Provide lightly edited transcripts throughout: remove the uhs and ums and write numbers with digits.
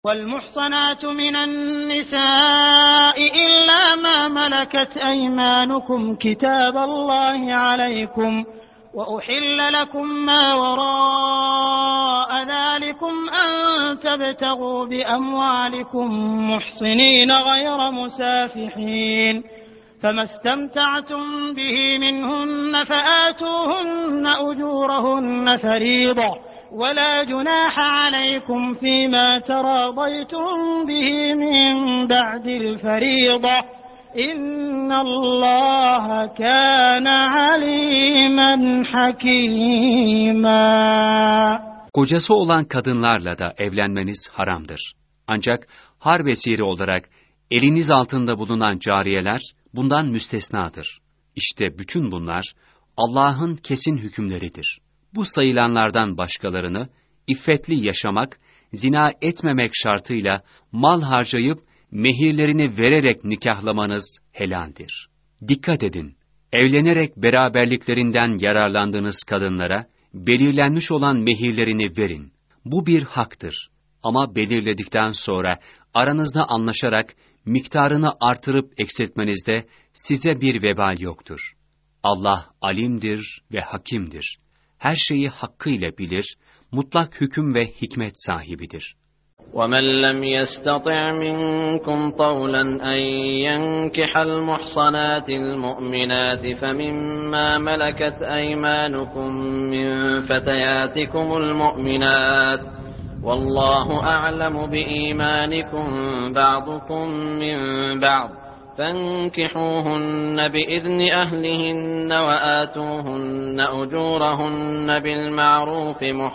وَالْمُحْصَنَاتُ مِنَ النِّسَاءِ إِلَّا مَا مَلَكَتْ أَيْمَانُكُمْ كِتَابَ اللَّهِ عَلَيْكُمْ وَأُحِلَّ لَكُم مَّا وَرَاءَ ذَلِكُمْ أَن تَبْتَغُوا بِأَمْوَالِكُم مُّحْصِنِينَ غَيْرَ مُسَافِحِينَ فَمَا اسْتَمْتَعْتُم بِهِ مِنْهُنَّ فَآتُوهُنَّ أُجُورَهُنَّ فَرِيضَةً وَلَا جُنَاحَ عَلَيْكُمْ فِيمَا تَرَاضَيْتُم بِهِ مِن بَعْدِ الْفَرِيضَةِ إِنَّ اللَّهَ كَانَ عَلِيمًا حَكِيمًا. Kocası olan kadınlarla da evlenmeniz haramdır. Ancak harp esiri olarak eliniz altında bulunan cariyeler bundan müstesnadır. İşte bütün bunlar Allah'ın kesin hükümleridir. Bu sayılanlardan başkalarını iffetli yaşamak, zina etmemek şartıyla mal harcayıp mehirlerini vererek nikahlamanız helaldir. Dikkat edin, evlenerek beraberliklerinden yararlandığınız kadınlara belirlenmiş olan mehirlerini verin. Bu bir haktır. Ama belirledikten sonra aranızda anlaşarak miktarını artırıp eksiltmenizde size bir vebal yoktur. Allah alimdir ve hakimdir. Her şeyi hakkıyla bilir, mutlak hüküm ve hikmet sahibidir. وَمَنْ لَمْ يَسْتَطِعْ مِنْكُمْ طَوْلًا أَنْ يَنْكِحَ الْمُحْصَنَاتِ الْمُؤْمِنَاتِ فَمِمَّا مَلَكَتْ أَيْمَانُكُمْ مِنْ فَتَيَاتِكُمُ الْمُؤْمِنَاتِ وَاللَّهُ أَعْلَمُ بِإِيمَانِكُمْ بَعْضُكُمْ مِنْ بَعْضٍ فَانكِحُوهُنَّ بِإِذْنِ أَهْلِهِنَّ وَآتُوهُنَّ أُجُورَهُنَّ بِالْمَعْرُوفِ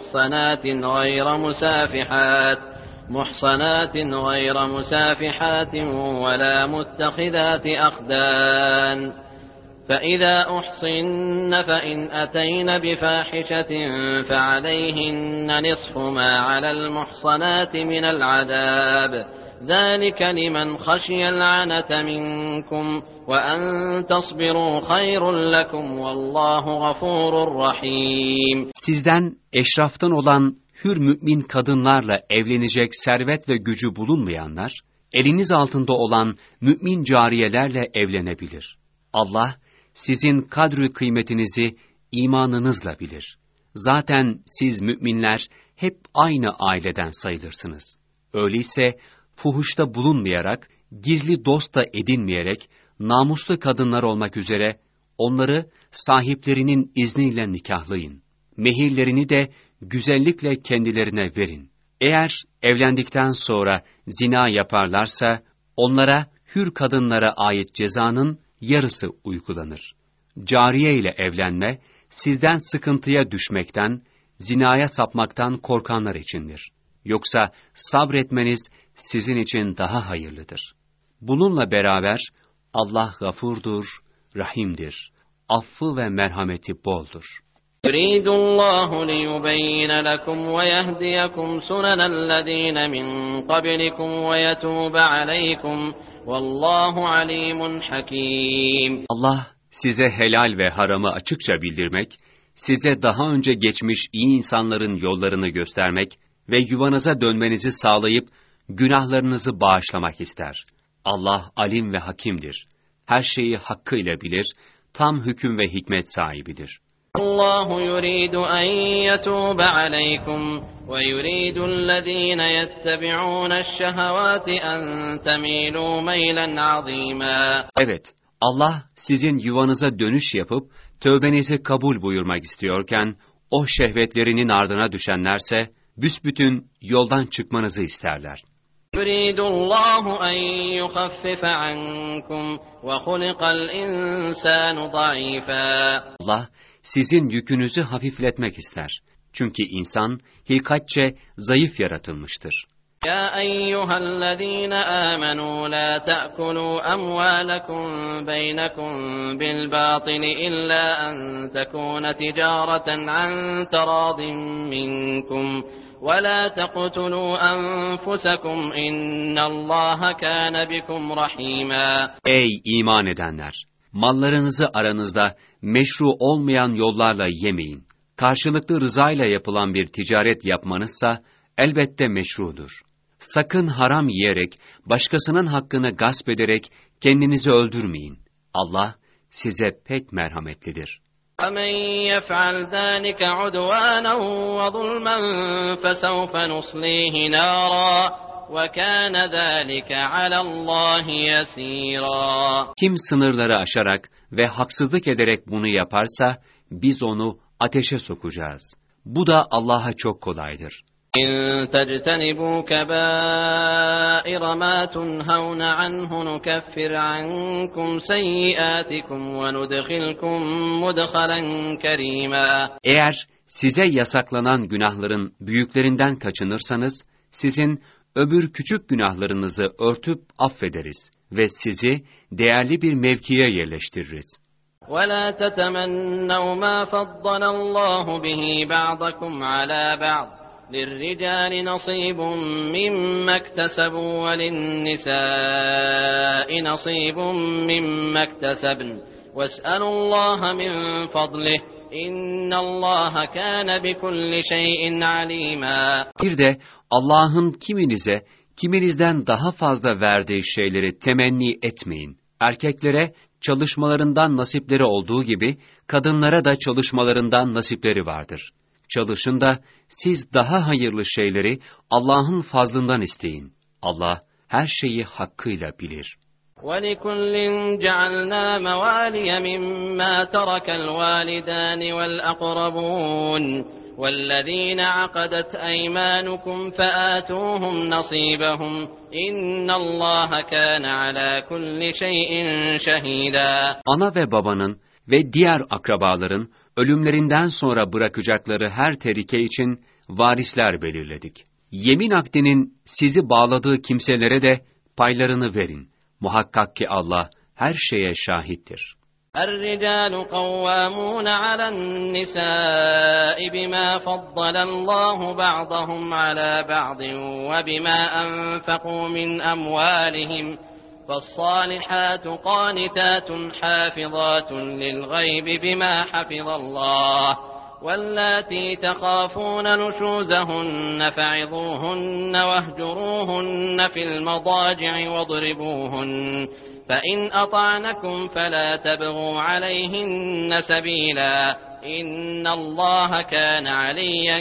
محصنات غير مسافحات ولا متخذات أخدان فإذا أحصن فإن أتين بفاحشة فعليهن نصف ما على المحصنات من العذاب ذلك لمن خشي العنة منكم وأن تصبروا خير لكم والله غفور رحيم. Sizden eşraftan olan hür mümin kadınlarla evlenecek servet ve gücü bulunmayanlar, eliniz altında olan mümin cariyelerle evlenebilir. Allah, sizin kadri kıymetinizi imanınızla bilir. Zaten siz müminler hep aynı aileden sayılırsınız. Öyleyse, fuhuşta bulunmayarak, gizli dost da edinmeyerek, namuslu kadınlar olmak üzere, onları sahiplerinin izniyle nikahlayın. Mehirlerini de güzellikle kendilerine verin. Eğer evlendikten sonra zina yaparlarsa, onlara hür kadınlara ait cezanın yarısı uygulanır. Cariye ile evlenme, sizden sıkıntıya düşmekten, zinaya sapmaktan korkanlar içindir. Yoksa sabretmeniz sizin için daha hayırlıdır. Bununla beraber Allah gafurdur, rahimdir. Affı ve merhameti boldur. يُرِيدُ اللّٰهُ لِيُبَيِّنَ لَكُمْ وَيَهْدِيَكُمْ سُنَنَ الَّذ۪ينَ مِنْ قَبْلِكُمْ وَيَتُوبَ عَلَيْكُمْ وَاللّٰهُ عَلِيمٌ حَك۪يمٌ. Allah size helal ve haramı açıkça bildirmek, size daha önce geçmiş iyi insanların yollarını göstermek ve yuvanıza dönmenizi sağlayıp günahlarınızı bağışlamak ister. Allah alim ve hakimdir. Her şeyi hakkıyla bilir, tam hüküm ve hikmet sahibidir. اللّٰهُ يُرِيدُ أَنْ يَتُوبَ عَلَيْكُمْ وَيُرِيدُ الَّذ۪ينَ يَتَّبِعُونَ الشَّهَوَاتِ أَنْ تَمِيلُوا مَيْلًا عَظ۪يمًا. Evet, Allah sizin yuvanıza dönüş yapıp tövbenizi kabul buyurmak istiyorken, o şehvetlerinin ardına düşenlerse, büsbütün yoldan çıkmanızı isterler. يُرِيدُ اللّٰهُ أَنْ يُخَفِّفَ عَنْكُمْ وَخُلِقَ الْاِنْسَانُ ضَعِيفًا. Allah sizin yükünüzü hafifletmek ister. Çünkü insan hilkatçe zayıf yaratılmıştır. يَا أَيُّهَا الَّذ۪ينَ آمَنُوا لَا تَأْكُلُوا أَمْوَالَكُمْ بَيْنَكُمْ بِالْبَاطِلِ إِلَّا أَنْ تَكُونَ تِجَارَةً عَنْ تَرَاضٍ مِّنْكُمْ وَلَا تَقْتُلُوا أَنفُسَكُمْ إِنَّ اللّٰهَ كَانَ بِكُمْ رَحِيمًا. Ey iman edenler! Mallarınızı aranızda meşru olmayan yollarla yemeyin. Karşılıklı rızayla yapılan bir ticaret yapmanızsa elbette meşrudur. Sakın haram yiyerek, başkasının hakkını gasp ederek kendinizi öldürmeyin. Allah size pek merhametlidir. وَمَنْ يَفْعَلْ ذَٰلِكَ عُدْوَانًا وَظُلْمًا فَسَوْفَ نُصْلِيهِ نَارًا وَكَانَ ذَٰلِكَ عَلَى اللّٰهِ يَسِيرًا. Kim sınırları aşarak ve haksızlık ederek bunu yaparsa, biz onu ateşe sokacağız. Bu da Allah'a çok kolaydır. إِنْ تَجْتَنِبُوا كَبَائِرَ مَا تُنْهَوْنَ عَنْهُ نُكَفِّرْ عَنْكُمْ سَيِّئَاتِكُمْ وَنُدْخِلْكُمْ مُدْخَلًا كَرِيمًا. Eğer size yasaklanan günahların büyüklerinden kaçınırsanız, sizin öbür küçük günahlarınızı örtüp affederiz ve sizi değerli bir mevkiye yerleştiririz. وَلَا تَتَمَنَّوْا مَا فَضَّلَ اللّٰهُ بِهِ بَعْضَكُمْ عَلَى بَعْضٍ لِلرِّجَالِ نَصِيبٌ مِّمَّا اكْتَسَبُوا وَلِلنِّسَاءِ نَصِيبٌ مِّمَّا اكْتَسَبْنَ وَاسْأَلُوا اللّٰهَ مِنْ فَضْلِهِ إِنَّ اللّٰهَ كَانَ بِكُلِّ شَيْءٍ عَلِيمًا. Bir de Allah'ın kiminize, kiminizden daha fazla verdiği şeyleri temenni etmeyin. Erkeklere çalışmalarından nasipleri olduğu gibi, kadınlara da çalışmalarından nasipleri vardır. Çalışın da siz daha hayırlı şeyleri Allah'ın fazlından isteyin. Allah her şeyi hakkıyla bilir. وَلِكُلٍّ جَعَلْنَا مَوَالِيَ مِمَّا تَرَكَ الْوَالِدَانِ وَالْأَقْرَبُونَ وَالَّذِينَ عَقَدَتْ أَيْمَانُكُمْ فَآتُوهُمْ نَصِيبَهُمْ إِنَّ اللّٰهَ كَانَ عَلَى كُلِّ شَيْءٍ شَهِيدًا. Ana ve babanın ve diğer akrabaların ölümlerinden sonra bırakacakları her terike için varisler belirledik. Yemin akdinin sizi bağladığı kimselere de paylarını verin. Muhakkak ki Allah her şeye şahittir. الرجال قوامون على النساء بما فضل الله بعضهم على بعض وبما أنفقوا من أموالهم فالصالحات قانتات حافظات للغيب بما حفظ الله واللاتي تخافون نشوزهن فعظوهن واهجروهن في المضاجع واضربوهن فإن أطعنكم فلا تبغوا عليهن سبيلا إن الله كان عليا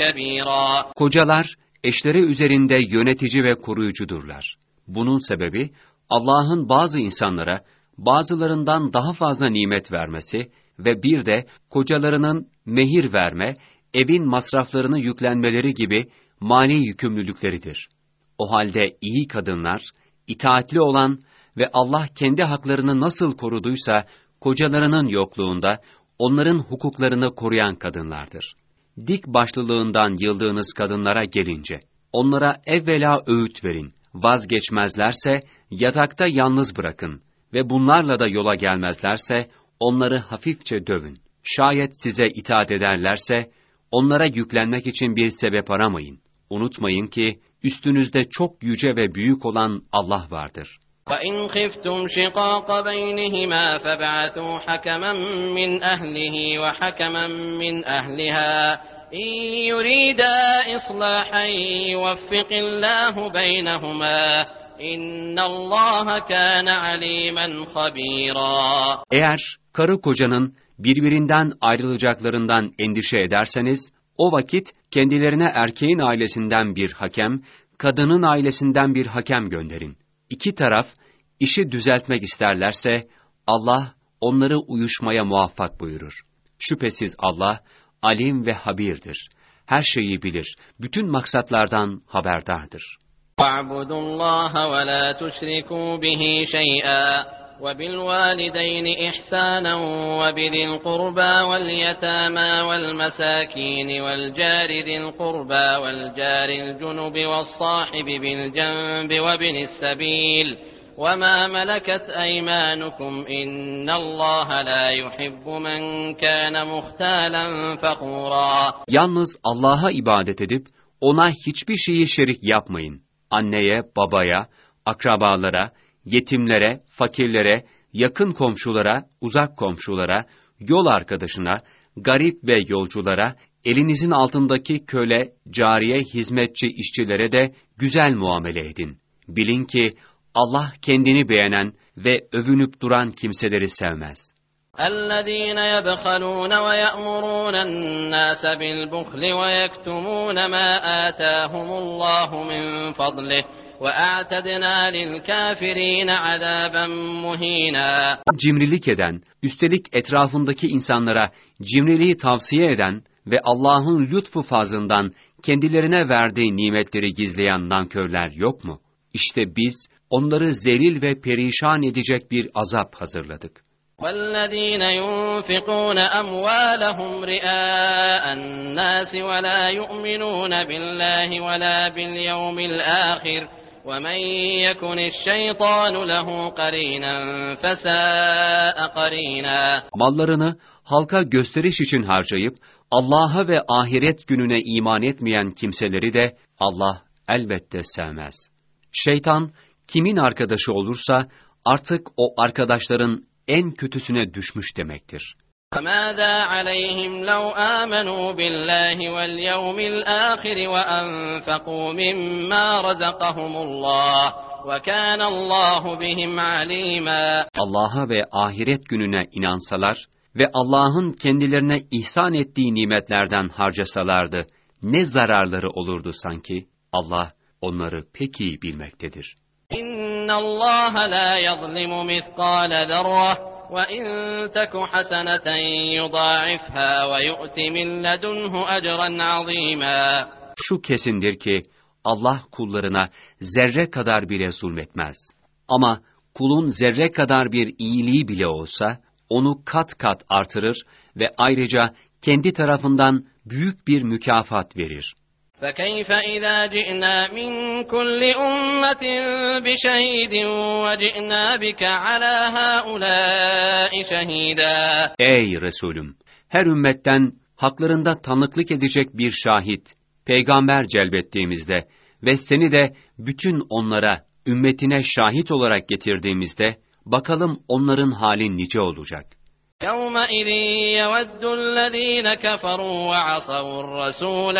كبيرا. Kocalar eşleri üzerinde yönetici ve koruyucudurlar. Bunun sebebi Allah'ın bazı insanlara bazılarından daha fazla nimet vermesi ve bir de kocalarının mehir verme, evin masraflarını yüklenmeleri gibi mali yükümlülükleridir. O halde iyi kadınlar, itaatli olan ve Allah kendi haklarını nasıl koruduysa kocalarının yokluğunda onların hukuklarını koruyan kadınlardır. Dik başlılığından yıldığınız kadınlara gelince, onlara evvela öğüt verin, vazgeçmezlerse yatakta yalnız bırakın ve bunlarla da yola gelmezlerse onları hafifçe dövün. Şayet size itaat ederlerse onlara yüklenmek için bir sebep aramayın. Unutmayın ki üstünüzde çok yüce ve büyük olan Allah vardır. وَإِنْ خِفْتُمْ شِقَاقَ بَيْنِهِمَا فَابْعَثُوا حَكَمًا مِّنْ أَهْلِهِ وَحَكَمًا مِّنْ أَهْلِهَا إِنْ يُرِيدَا إِصْلَاحًا يُوَفِّقِ اللّٰهُ بَيْنَهُمَا إِنَّ اللّٰهَ كَانَ عَلِيمًا خَبِيرًا. Eğer karı kocanın birbirinden ayrılacaklarından endişe ederseniz, o vakit kendilerine erkeğin ailesinden bir hakem, kadının ailesinden bir hakem gönderin. İki taraf işi düzeltmek isterlerse Allah onları uyuşmaya muvaffak buyurur. Şüphesiz Allah alim ve habirdir. Her şeyi bilir. Bütün maksatlardan haberdardır. وَاعْبُدُوا اللّٰهَ وَلَا تُشْرِكُوا بِهِ شَيْئًا وَبِالْوَالِدَيْنِ إِحْسَانًا وَبِذِي الْقُرْبَى وَالْيَتَامَى وَالْمَسَاكِينِ وَالْجَارِ ذِي الْقُرْبَى وَالْجَارِ الْجُنُبِ وَالصَّاحِبِ بِالْجَنبِ وَابْنِ السَّبِيلِ وَمَا مَلَكَتْ أَيْمَانُكُمْ إِنَّ اللّٰهَ لَا يُحِبُّ مَنْ كَانَ مُخْتَالًا فَخُورًا. Yalnız Allah'a ibadet edip ona hiçbir şeyi şerik yapmayın. Anneye, babaya, akrabalara, yetimlere, fakirlere, yakın komşulara, uzak komşulara, yol arkadaşına, garip ve yolculara, elinizin altındaki köle, cariye, hizmetçi, işçilere de güzel muamele edin. Bilin ki Allah kendini beğenen ve övünüp duran kimseleri sevmez. الذين يبخلون ويأمرون الناس بالبخل ويكتمون ما آتاهم الله من فضله وأعتدنا للكافرين عذابا مهينا. Cimrilik eden, üstelik etrafındaki insanlara cimriliği tavsiye eden ve Allah'ın lütfu fazlından kendilerine verdiği nimetleri gizleyen nankörler yok mu? İşte biz onları zelil ve perişan edecek bir azap hazırladık. وَالَّذ۪ينَ يُنْفِقُونَ أَمْوَالَهُمْ رِئَاءَ النَّاسِ وَلَا يُؤْمِنُونَ بِاللّٰهِ وَلَا بِالْيَوْمِ الْآخِرِ وَمَنْ يَكُنِ الشَّيْطَانُ لَهُ قَرِينًا فَسَاءَ قَرِينًا. Mallarını halka gösteriş için harcayıp Allah'a ve ahiret gününe iman etmeyen kimseleri de Allah elbette sevmez. Şeytan kimin arkadaşı olursa artık o arkadaşların en kötüsüne düşmüş demektir. فَمَاذَا عَلَيْهِمْ لَوْ آمَنُوا بِاللّٰهِ وَالْيَوْمِ الْآخِرِ وَأَنْفَقُوا مِمَّا رَزَقَهُمُ اللّٰهُ وَكَانَ اللّٰهُ بِهِمْ عَلِيمًا. Allah'a ve ahiret gününe inansalar ve Allah'ın kendilerine ihsan ettiği nimetlerden harcasalardı, ne zararları olurdu sanki? Allah onları pek iyi bilmektedir. إِنَّ اللّٰهَ لَا يَظْلِمُ مِثْقَالَ ذَرَّةٍ وَإِنْ تَكُ حَسَنَةً يُضَاعِفْهَا وَيُؤْتِ مِنْ لَدُنْهُ أَجْرًا عَظِيمًا. Şu kesindir ki Allah kullarına zerre kadar bile zulmetmez. Ama kulun zerre kadar bir iyiliği bile olsa onu kat kat artırır ve ayrıca kendi tarafından büyük bir mükafat verir. فَكَيْفَ إِذَا جِئْنَا مِنْ كُلِّ أُمَّةٍ بِشَهِيدٍ وَجِئْنَا بِكَ عَلَى هَؤُلَاءِ شَهِيدًا. Ey Resulüm! Her ümmetten haklarında tanıklık edecek bir şahit, peygamber celbettiğimizde ve seni de bütün onlara, ümmetine şahit olarak getirdiğimizde, bakalım onların hali nice olacak. يَوْمَئِذٍ يَوَدُّ الَّذ۪ينَ كَفَرُوا وَعَصَوُا الرَّسُولَ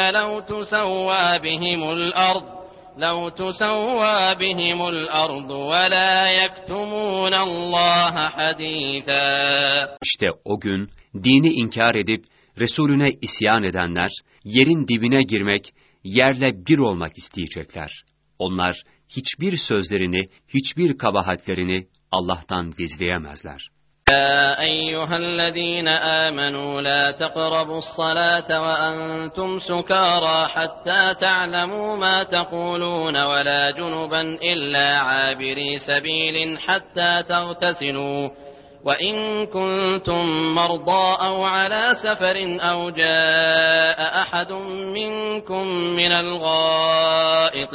لَوْ تُسَوَّى بِهِمُ الْأَرْضُ وَلَا يَكْتُمُونَ اللّٰهَ حَد۪يثًا. İşte o gün dini inkar edip Resulüne isyan edenler, yerin dibine girmek, yerle bir olmak isteyecekler. Onlar hiçbir sözlerini, hiçbir kabahatlerini Allah'tan gizleyemezler. يَا أَيُّهَا الَّذ۪ينَ آمَنُوا لَا تَقْرَبُوا الصَّلَاةَ وَأَنْتُمْ سُكَارَى حَتَّى تَعْلَمُوا مَا تَقُولُونَ وَلَا جُنُبًا إِلَّا عَابِرِي سَبِيلٍ حَتَّى تَغْتَسِلُوا وَإِنْ كُنْتُمْ مَرْضَىٰ أَوْ عَلَى سَفَرٍ أَوْ جَاءَ أَحَدٌ مِّنْكُمْ مِنَ الْغَائِطِ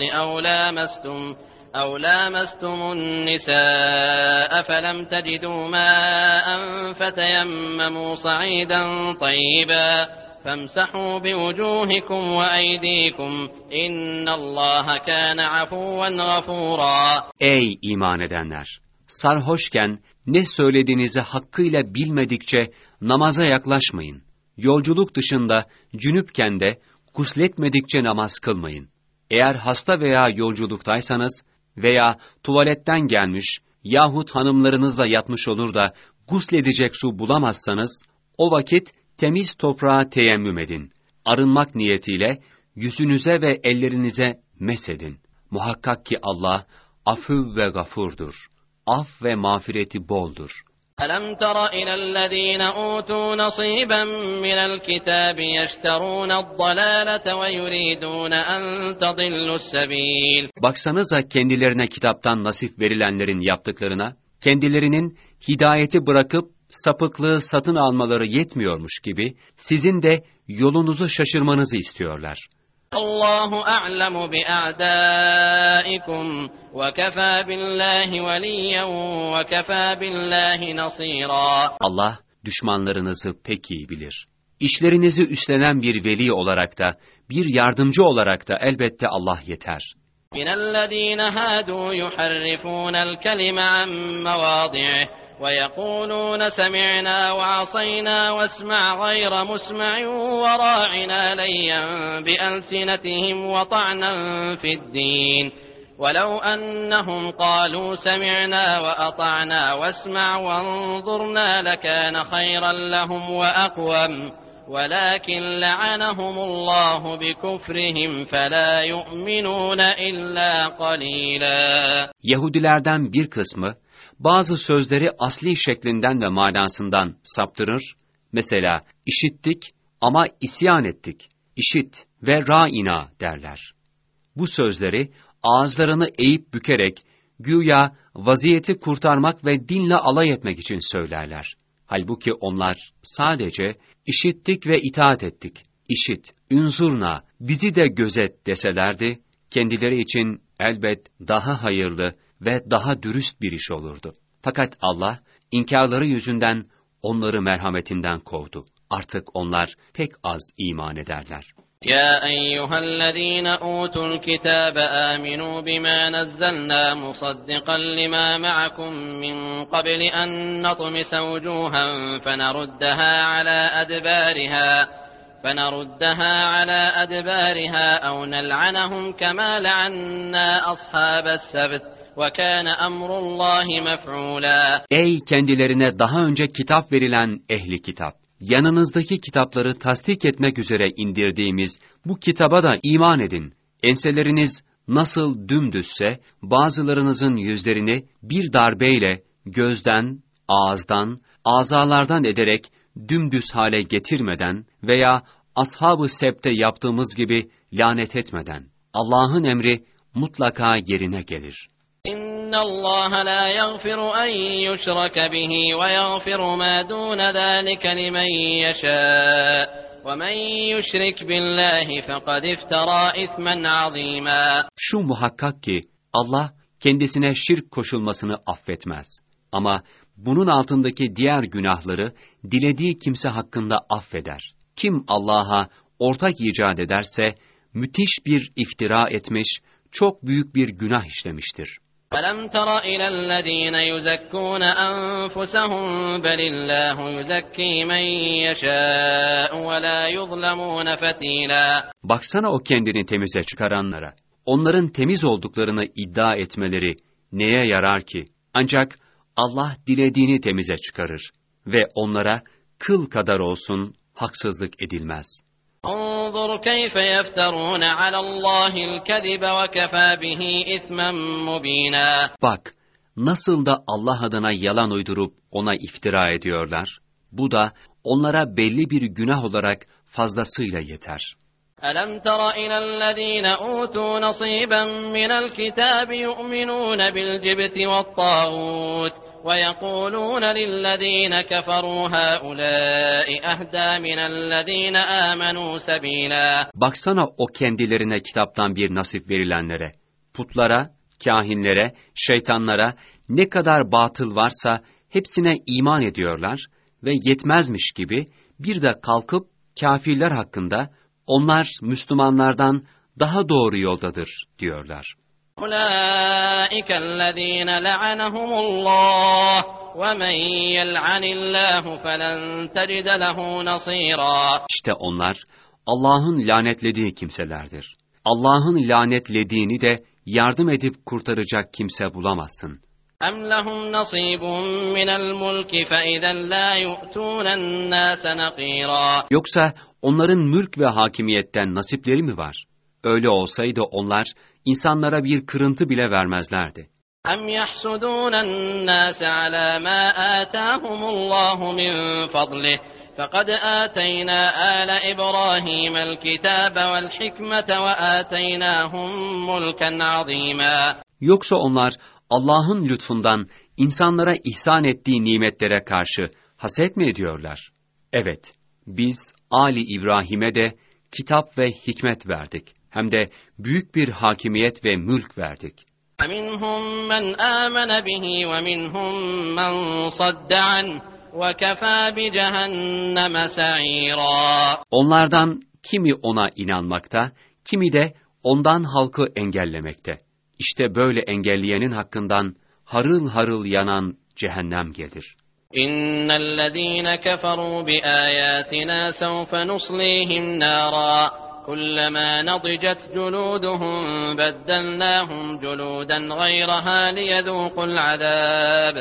أَوْ لَامَسْتُمُ النِّسَاءَ فَلَمْ تَجِدُوا مَاءً فَتَيَمَّمُوا صَعِيدًا طَيِّبًا فَامْسَحُوا بِوُجُوهِكُمْ وَأَيْدِيكُمْ إِنَّ اللّٰهَ كَانَ عَفُوًّا غَفُورًا. Ey iman edenler! Sarhoşken ne söylediğinizi hakkıyla bilmedikçe namaza yaklaşmayın. Yolculuk dışında cünüpken de gusletmedikçe namaz kılmayın. Eğer hasta veya yolculuktaysanız veya tuvaletten gelmiş yahut hanımlarınızla yatmış olur da gusledecek su bulamazsanız, o vakit temiz toprağa teyemmüm edin. Arınmak niyetiyle yüzünüze ve ellerinize mesedin. Muhakkak ki Allah afü ve gafurdur. Af ve mağfireti boldur. أَلَمْ تَرَ إِلَى الَّذ۪ينَ أُوتُوا نَصِيبًا مِنَ الْكِتَابِ يَشْتَرُونَ الضَّلَالَةَ وَيُرِيدُونَ أَنْ تَضِلُّوا السَّب۪يلِ. Baksanıza kendilerine kitaptan nasip verilenlerin yaptıklarına, kendilerinin hidayeti bırakıp sapıklığı satın almaları yetmiyormuş gibi, sizin de yolunuzu şaşırmanızı istiyorlar. Allahu a'lemu bi'a'dâikum ve kefâ billâhi veliyyen ve kefâ billâhi nasîrâ. Allah düşmanlarınızı pek iyi bilir. İşlerinizi üstlenen bir veli olarak da, bir yardımcı olarak da elbette Allah yeter. مِنَ الَّذ۪ينَ هَادُوا يُحَرِّفُونَ الْكَلِمَ عَنْ مَوَاضِعِهِ وَيَقُولُونَ سَمِعْنَا وَعَصَيْنَا وَاسْمَعْ غَيْرَ مُسْمَعٍ وَرَاعِنَا لَيًّا بِأَلْسِنَتِهِمْ وَطَعْنًا فِي الدِّينِ وَلَوْ أَنَّهُمْ قَالُوا سَمِعْنَا وَأَطَعْنَا وَاسْمَعْ وَانظُرْنَا لَكَانَ خَيْرًا لَهُمْ وَأَقْوَمَ وَلَكِنْ لَعَنَهُمُ اللّٰهُ بِكُفْرِهِمْ فَلَا يُؤْمِنُونَ إِلَّا قَلِيلًا. Yahudilerden bir kısmı bazı sözleri asli şeklinden ve manasından saptırır. Mesela işittik ama isyan ettik. İşit ve ra'ina derler. Bu sözleri ağızlarını eğip bükerek güya vaziyeti kurtarmak ve dinle alay etmek için söylerler. Halbuki onlar sadece işittik ve itaat ettik. İşit, ünzurna, bizi de gözet deselerdi, kendileri için elbet daha hayırlı ve daha dürüst bir iş olurdu. Fakat Allah, inkarları yüzünden onları merhametinden kovdu. Artık onlar pek az iman ederler. يا أيها الذين أوتوا الكتاب آمنوا بما نزلنا مصدقا لما معكم من قبل أن نطمس وجوها فنردها على أدبارها أو نلعنهم كما لعنا أصحاب السبت وكان أمر الله مفعولا. Ey kendilerine daha önce kitap verilen ehli kitap! Yanınızdaki kitapları tasdik etmek üzere indirdiğimiz bu kitaba da iman edin. Enseleriniz nasıl dümdüzse, bazılarınızın yüzlerini bir darbeyle gözden, ağızdan, azalardan ederek dümdüz hale getirmeden veya ashab-ı sebte yaptığımız gibi lanet etmeden, Allah'ın emri mutlaka yerine gelir. إن الله لا يغفر أن يشرك به ويغفر ما دون ذلك لمن يشاء ومن يشرك بالله فقد افترى إثما عظيما. Şu muhakkak ki Allah kendisine şirk koşulmasını affetmez. Ama bunun altındaki diğer günahları dilediği kimse hakkında affeder. Kim Allah'a ortak icat ederse müthiş bir iftira etmiş, çok büyük bir günah işlemiştir. أَلَمْ تَرَ إِلَى الَّذ۪ينَ يُزَكُّونَ أَنفُسَهُمْ بَلِ اللّٰهُ يُزَكِّي مَنْ يَشَاءُ وَلَا يُظْلَمُونَ فَتِيلًا. Baksana o kendini temize çıkaranlara. Onların temiz olduklarını iddia etmeleri neye yarar ki? Ancak Allah dilediğini temize çıkarır ve onlara kıl kadar olsun haksızlık edilmez. انظر كيف يفترون على الله الكذب وكفى به إثما مبينا. Bak, nasıl da Allah adına yalan uydurup ona iftira ediyorlar. Bu da onlara belli bir günah olarak fazlasıyla yeter. ألم تر إلى الذين أوتوا نصيبا من الكتاب يؤمنون بالجبت والطاغوت ويقولون للذين كفروا هؤلاء أهدى من الذين آمنوا سبيلا. Baksana o kendilerine kitaptan bir nasip verilenlere, putlara, kâhinlere, şeytanlara ne kadar batıl varsa hepsine iman ediyorlar ve yetmezmiş gibi bir de kalkıp kâfirler hakkında onlar Müslümanlardan daha doğru yoldadır diyorlar. أولئك الذين لعنهم الله ومن يلعن الله فلن تجد له نصيرا. İşte onlar Allah'ın lanetlediği kimselerdir. Allah'ın lanetlediğini de yardım edip kurtaracak kimse bulamazsın. أَمْ لَهُمْ نَصِيبٌ مِّنَ الْمُلْكِ فَإِذًا لَا يُؤْتُونَ النَّاسَ نَقِيرًا. Yoksa onların mülk ve hakimiyetten nasipleri mi var? Öyle olsaydı onlar insanlara bir kırıntı bile vermezlerdi. أَمْ يَحْسُدُونَ النَّاسَ عَلَى مَا آتَاهُمُ اللّٰهُ مِنْ فَضْلِهِ فَقَدْ آتَيْنَا آلَ إِبْرَاهِيمَ الْكِتَابَ وَالْحِكْمَةَ وَآتَيْنَاهُمْ مُلْكًا عَظِيمًا. Yoksa onlar Allah'ın lütfundan insanlara ihsan ettiği nimetlere karşı haset mi ediyorlar? Evet, biz Ali İbrahim'e de kitap ve hikmet verdik. Hem de büyük bir hakimiyet ve mülk verdik. فَمِنْهُمْ مَنْ آمَنَ بِهِ وَمِنْهُمْ مَنْ صَدَّ عَنْهُ وَكَفَى بِجَهَنَّمَ سَعِيرًا. Onlardan kimi ona inanmakta, kimi de ondan halkı engellemekte. İşte böyle engelleyenin hakkından harıl harıl yanan cehennem gelir. İnnellezîne keferû biâyâtinâ sevfe nuslîhim nârâ. Kullama nadijat culuduhum beddelnahum culudan gayraha liyezûkul azâb.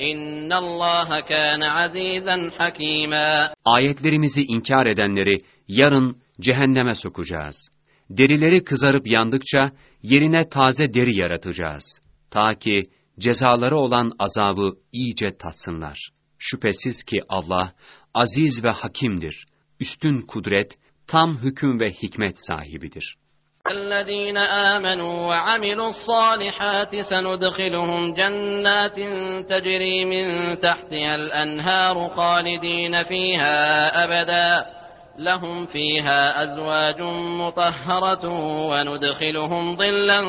İnnallâhe kâne azîzen hakîmâ. Ayetlerimizi inkar edenleri yarın cehenneme sokacağız. Derileri kızarıp yandıkça yerine taze deri yaratacağız. Ta ki cezaları olan azabı iyice tatsınlar. Şüphesiz ki Allah aziz ve hakimdir. Üstün kudret, tam hüküm ve hikmet sahibidir. الذين آمنوا وعملوا الصالحات سندخلهم جنات تجري من تحتها الأنهار خالدين فيها أبدا لهم فيها أزواج مطهرة وندخلهم ظلا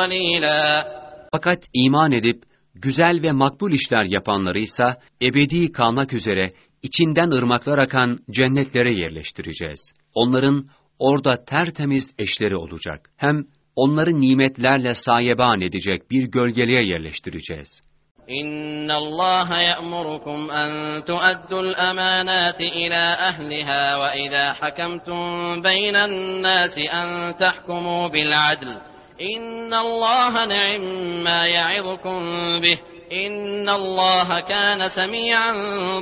ظليلا. Fakat iman edip güzel ve makbul işler yapanlarıysa ebedi kalmak üzere içinden ırmaklar akan cennetlere yerleştireceğiz. Onların orada tertemiz eşleri olacak. Hem onları nimetlerle sayeban edecek bir gölgeliğe yerleştireceğiz. İnna Allah ya'murukum an tu'addul amanati ila ahliha ve izâ hakamtum beynen nâsi an tahkumu bil adl. İnna Allah ni'mâ ya'izukum bih. İnna Allah kâne semî'an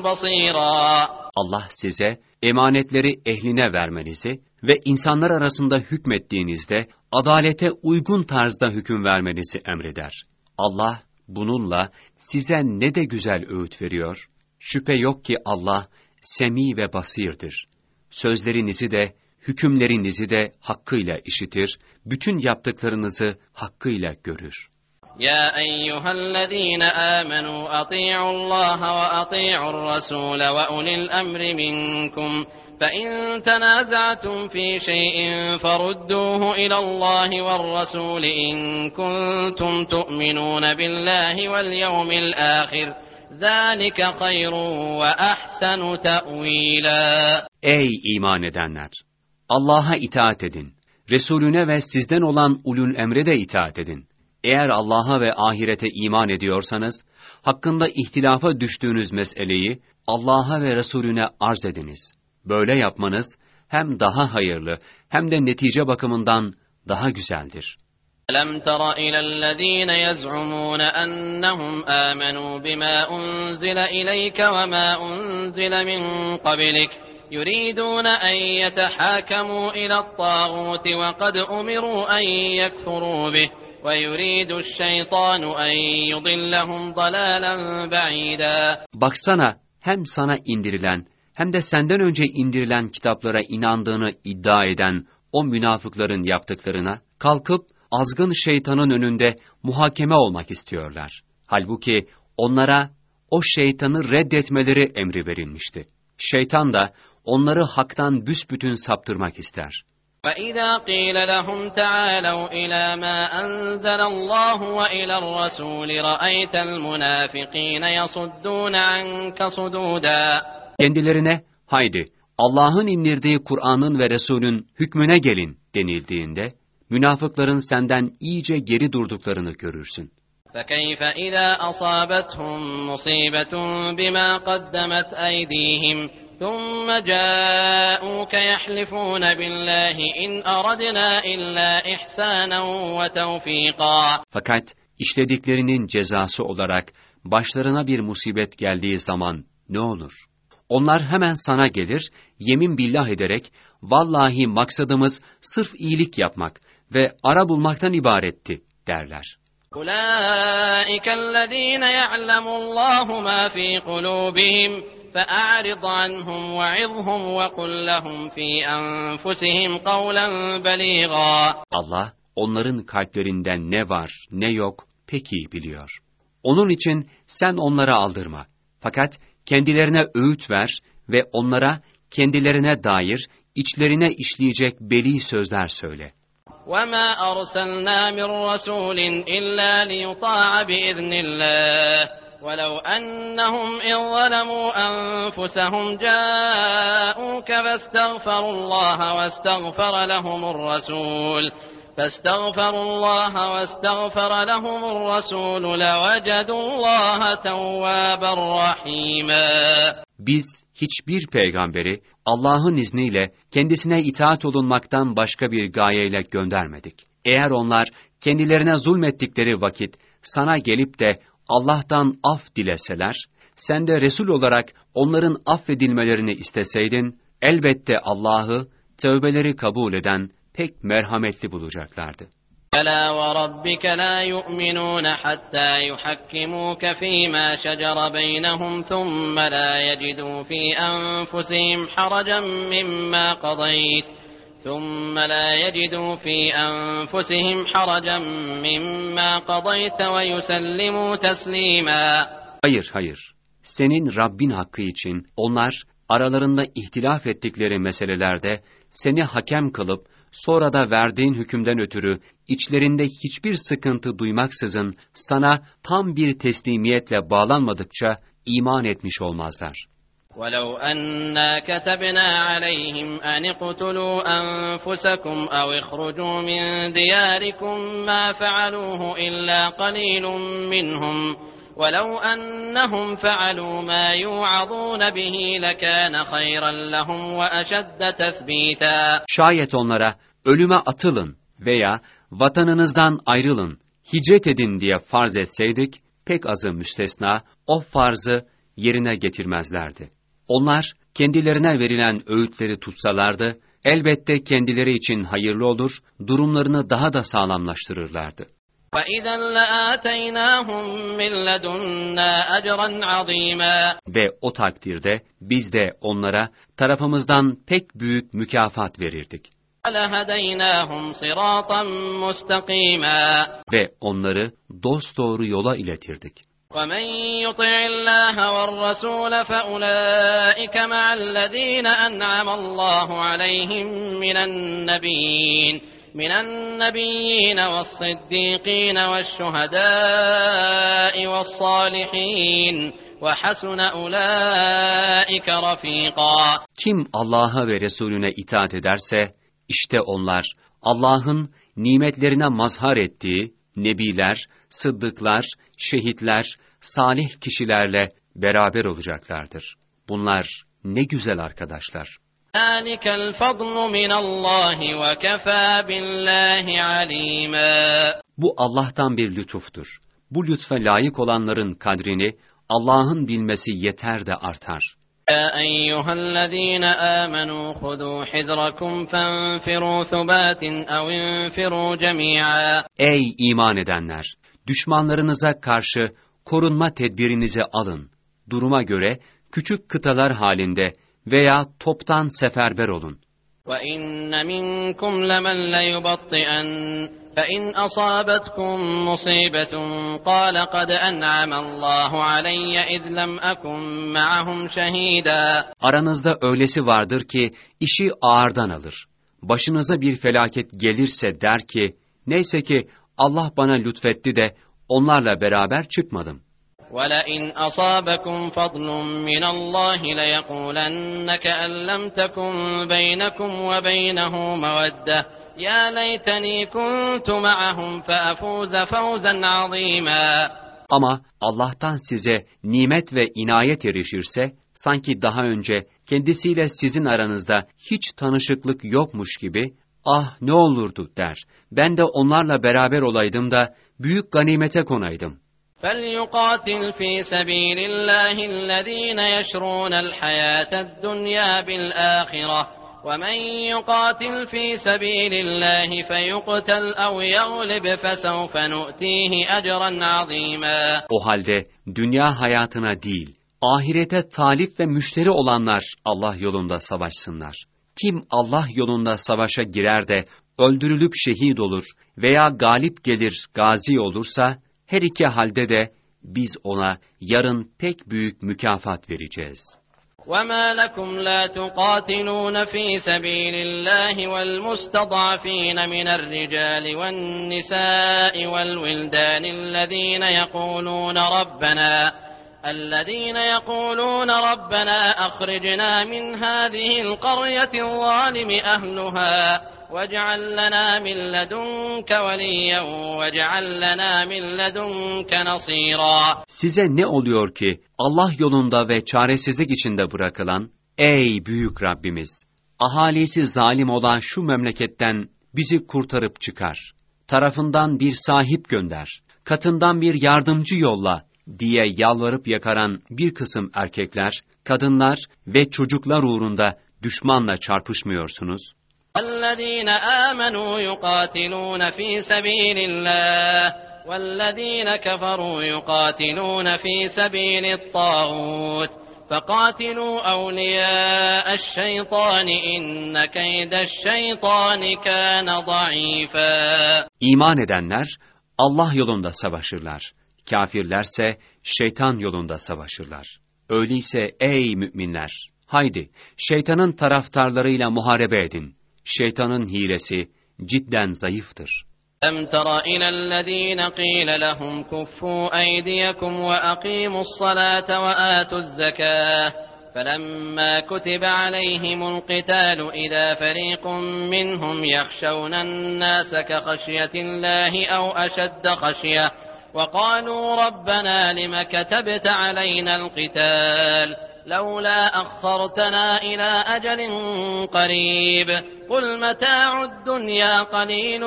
basîrâ. Allah size emanetleri ehline vermenizi ve insanlar arasında hükmettiğinizde adalete uygun tarzda hüküm vermenizi emreder. Allah bununla size ne de güzel öğüt veriyor. Şüphe yok ki Allah semî ve basirdir. Sözlerinizi de hükümlerinizi de hakkıyla işitir, bütün yaptıklarınızı hakkıyla görür. Ya eyyühellezîne âmenû atî'ullâhe ve atî'ur-rasûle ve ulil emri minkum. فَإِنْ تَنَازَعْتُمْ فِي شَيْءٍ فَرُدُّوهُ إِلَى اللّٰهِ وَالرَّسُولِ إِنْ كُنْتُمْ تُؤْمِنُونَ بِاللّٰهِ وَالْيَوْمِ الْآخِرِ ذَٰلِكَ خَيْرٌ وَأَحْسَنُ تَأْوِيلًا. Ey iman edenler! Allah'a itaat edin. Resulüne ve sizden olan ulul emre de itaat edin. Eğer Allah'a ve ahirete iman ediyorsanız, hakkında ihtilafa düştüğünüz meseleyi Allah'a ve Resulüne arz ediniz. Böyle yapmanız hem daha hayırlı hem de netice bakımından daha güzeldir. أَلَمْ تَرَ إِلَى الَّذ۪ينَ يَزْعُمُونَ أَنَّهُمْ آمَنُوا بِمَا أُنْزِلَ إِلَيْكَ وَمَا أُنْزِلَ مِنْ قَبْلِكَ يُرِيدُونَ أَنْ يَتَحَاكَمُوا إِلَى الطَّاغُوتِ وَقَدْ أُمِرُوا أَنْ يَكْفُرُوا بِهِ وَيُرِيدُ الشَّيْطَانُ أَنْ يُضِلَّهُمْ ضَلَالًا بَعِيدًا. Baksana hem sana indirilen hem de senden önce indirilen kitaplara inandığını iddia eden o münafıkların yaptıklarına, kalkıp azgın şeytanın önünde muhakeme olmak istiyorlar. Halbuki onlara o şeytanı reddetmeleri emri verilmişti. Şeytan da onları haktan büsbütün saptırmak ister. وَإِذَا قِيلَ لَهُمْ تَعَالَوْا إِلَى مَا أَنزَلَ اللّٰهُ وَإِلَى الرَّسُولِ رَأَيْتَ الْمُنَافِقِينَ يَصُدُّونَ عَنْكَ صُدُودًا. Kendilerine, haydi Allah'ın indirdiği Kur'an'ın ve Resul'ün hükmüne gelin denildiğinde, münafıkların senden iyice geri durduklarını görürsün. فَكَيْفَ إِذَا أَصَابَتْهُمْ مُصِيبَةٌ بِمَا قَدَّمَتْ أَيْدِيهِمْ ثُمَّ جَاءُوكَ يَحْلِفُونَ بِاللّٰهِ إِنْ أَرَدْنَا إِلَّا إِحْسَانًا وَتَوْفِيقًا. Fakat işlediklerinin cezası olarak başlarına bir musibet geldiği zaman ne olur? Onlar hemen sana gelir, yemin billah ederek, vallahi maksadımız sırf iyilik yapmak ve ara bulmaktan ibaretti derler. أُولَٰئِكَ الَّذ۪ينَ يَعْلَمُ اللّٰهُ مَا ف۪ي قُلُوبِهِمْ فَأَعْرِضْ عَنْهُمْ وَعِظْهُمْ وَقُلْ لَهُمْ ف۪ي أَنْفُسِهِمْ قَوْلًا بَل۪يغًا. Allah, onların kalplerinden ne var, ne yok pek iyi biliyor. Onun için sen onlara aldırma. Fakat kendilerine öğüt ver ve onlara kendilerine dair içlerine işleyecek beli sözler söyle. وَمَا أَرْسَلْنَا مِنْ رَسُولٍ إِلَّا لِيُطَاعَ بِإِذْنِ اللّٰهِ وَلَوْ أَنَّهُمْ إِذْ ظَلَمُوا أَنفُسَهُمْ جَاءُوكَ فَاسْتَغْفَرُوا اللّٰهَ وَاسْتَغْفَرَ لَهُمُ الرَّسُولُ فاستغفروا الله واستغفر لهم الرسول لوجدوا الله توابا رحيما. Biz hiçbir peygamberi Allah'ın izniyle kendisine itaat olunmaktan başka bir gayeyle göndermedik. Eğer onlar kendilerine zulmettikleri vakit sana gelip de Allah'tan af dileseler, sen de Resul olarak onların affedilmelerini isteseydin, elbette Allah'ı tövbeleri kabul eden pek merhametli bulacaklardı. فَلَا وَرَبِّكَ لَا يُؤْمِنُونَ حَتَّى يُحَكِّمُوكَ فِي مَا شَجَرَ بَيْنَهُمْ ثُمَّ لَا يَجِدُوا فِي أَنفُسِهِمْ حَرَجًا مِّمَّا قَضَيْتَ وَيُسَلِّمُوا تَسْلِيمًا. Hayır. Senin Rabbin hakkı için onlar aralarında ihtilaf ettikleri meselelerde seni hakem kılıp sonra da verdiğin hükümden ötürü içlerinde hiçbir sıkıntı duymaksızın sana tam bir teslimiyetle bağlanmadıkça iman etmiş olmazlar. وَلَوْ أَنَّا كَتَبْنَا عَلَيْهِمْ أَنِ اقْتُلُوا أَنفُسَكُمْ أَوْ اخْرُجُوا مِنْ دِيَارِكُمْ مَا فَعَلُوهُ إِلَّا قَلِيلٌ مِّنْهُمْ وَلَوْ أَنَّهُمْ فَعَلُوا مَا يُوعَظُونَ بِهِ لَكَانَ خَيْرًا لَهُمْ وَأَشَدَّ تَثْبِيتًا. Şayet onlara ölüme atılın veya vatanınızdan ayrılın, hicret edin diye farz etseydik, pek azı müstesna o farzı yerine getirmezlerdi. Onlar kendilerine verilen öğütleri tutsalardı, elbette kendileri için hayırlı olur, durumlarını daha da sağlamlaştırırlardı. وَإِذًا لَآتَيْنَاهُمْ مِنْ لَدُنَّا أَجْرًا عَظِيمًا. Ve o takdirde biz de onlara tarafımızdan pek büyük mükafat verirdik. وَلَهَدَيْنَاهُمْ صِرَاطًا مُسْتَقِيمًا. Ve onları dosdoğru yola iletirdik. وَمَنْ يُطِعِ اللّٰهَ وَالرَّسُولَ فَأُولَٰئِكَ مَعَ الَّذ۪ينَ أَنْعَمَ اللّٰهُ عَلَيْهِمْ مِنَ النَّبِيِّينَ وَالصِّدِّيقِينَ وَالشُّهَدَاءِ وَالصَّالِحِينَ وَحَسُنَ أُولَٰئِكَ رَفِيقًا. Kim Allah'a ve Resulüne itaat ederse, işte onlar Allah'ın nimetlerine mazhar ettiği nebiler, sıddıklar, şehitler, salih kişilerle beraber olacaklardır. Bunlar ne güzel arkadaşlar. ذَٰلِكَ الْفَضْلُ مِنَ اللّٰهِ وَكَفَى بِاللّٰهِ عَلِيمًا. Bu Allah'tan bir lütuftur. Bu lütfa layık olanların kadrini Allah'ın bilmesi yeter de artar. يَا أَيُّهَا الَّذ۪ينَ آمَنُوا خُذُوا حِذْرَكُمْ فَانْفِرُوا ثُبَاتٍ أَوْ انْفِرُوا جَمِيعًا. Ey iman edenler! Düşmanlarınıza karşı korunma tedbirinizi alın. Duruma göre küçük kıtalar halinde veya toptan seferber olun. وَإِنَّ مِنْكُمْ لَمَنْ لَيُبَطِّئَنَّ فَإِنْ أَصَابَتْكُمْ مُصِيبَةٌ قَالَ قَدْ أَنْعَمَ اللّٰهُ عَلَيَّ إِذْ لَمْ أَكُنْ مَعَهُمْ شَهِيدًا. Aranızda öylesi vardır ki işi ağırdan alır. Başınıza bir felaket gelirse der ki, neyse ki Allah bana lütfetti de onlarla beraber çıkmadım. وَلَئِنْ أَصَابَكُمْ فَضْلٌ مِّنَ اللّٰهِ لَيَقُولَنَّ كَأَنْ لَمْ تَكُنْ بَيْنَكُمْ وَبَيْنَهُ مَوَدَّةٌ يَا لَيْتَنِي كُنْتُ مَعَهُمْ فَأَفُوزَ فَوْزًا عَظِيمًا. Ama Allah'tan size nimet ve inayet erişirse, sanki daha önce kendisiyle sizin aranızda hiç tanışıklık yokmuş gibi, ah ne olurdu der, ben de onlarla beraber olaydım da büyük ganimete konaydım. فَلْيُقَاتِلْ فِي سَب۪يلِ اللّٰهِ الَّذ۪ينَ يَشْرُونَ الْحَيَاةَ الدُّنْيَا بِالْآخِرَةِ وَمَنْ يُقَاتِلْ فِي سَب۪يلِ اللّٰهِ فَيُقْتَلْ اَوْ يَغْلِبْ فَسَوْفَ نُؤْتِيهِ اَجْرًا عَظ۪يمًا. O halde dünya hayatına değil, ahirete talip ve müşteri olanlar Allah yolunda savaşsınlar. Kim Allah yolunda savaşa girer de öldürülüp şehit olur veya galip gelir gazi olursa, her iki halde de biz ona yarın pek büyük mükafat vereceğiz. وَمَا لَكُمْ لَا تُقَاتِلُونَ فِي سَب۪يلِ اللّٰهِ وَالْمُسْتَضْعَف۪ينَ مِنَ الرِّجَالِ وَالنِّسَاءِ وَالْوِلْدَانِ الذين يقولون ربنا أخرجنا من هذه القرية الظالم أهلها واجعل لنا من لدنك وليا واجعل لنا من لدنك نصيرا. Size ne oluyor ki Allah yolunda ve çaresizlik içinde bırakılan, ey büyük Rabbimiz, ahalisi zalim olan şu memleketten bizi kurtarıp çıkar. Tarafından bir sahip gönder, katından bir yardımcı yolla diye yalvarıp yakaran bir kısım erkekler, kadınlar ve çocuklar uğrunda düşmanla çarpışmıyorsunuz. الذين آمنوا يقاتلون في سبيل الله والذين كفروا يقاتلون في سبيل الطاغوت فقاتلوا أولياء الشيطان إن كيد الشيطان كان ضعيفا. İman edenler Allah yolunda savaşırlar. Kafirlerse şeytan yolunda savaşırlar. Öyleyse ey müminler, haydi şeytanın taraftarlarıyla muharebe edin. Şeytanın hilesi cidden zayıftır. أَلَمْ تَرَ إِلَى الَّذ۪ينَ قِيلَ لَهُمْ كُفُّوا أَيْدِيَكُمْ وَأَقِيمُوا الصَّلَاةَ وَآتُوا الزَّكَاةَ فَلَمَّا كُتِبَ عَلَيْهِمُ الْقِتَالُ إِذَا فَرِيقٌ مِّنْهُمْ يَخْشَوْنَ النَّاسَ كَخَشْيَةِ اللَّهِ أَوْ أَشَدَّ خَشْيَةً وَقَالُوا رَبَّنَا لِمَ كَتَبْتَ عَلَيْنَا الْقِتَالَ لولا أخرتنا إلى أجل قريب قل متاع الدنيا قليل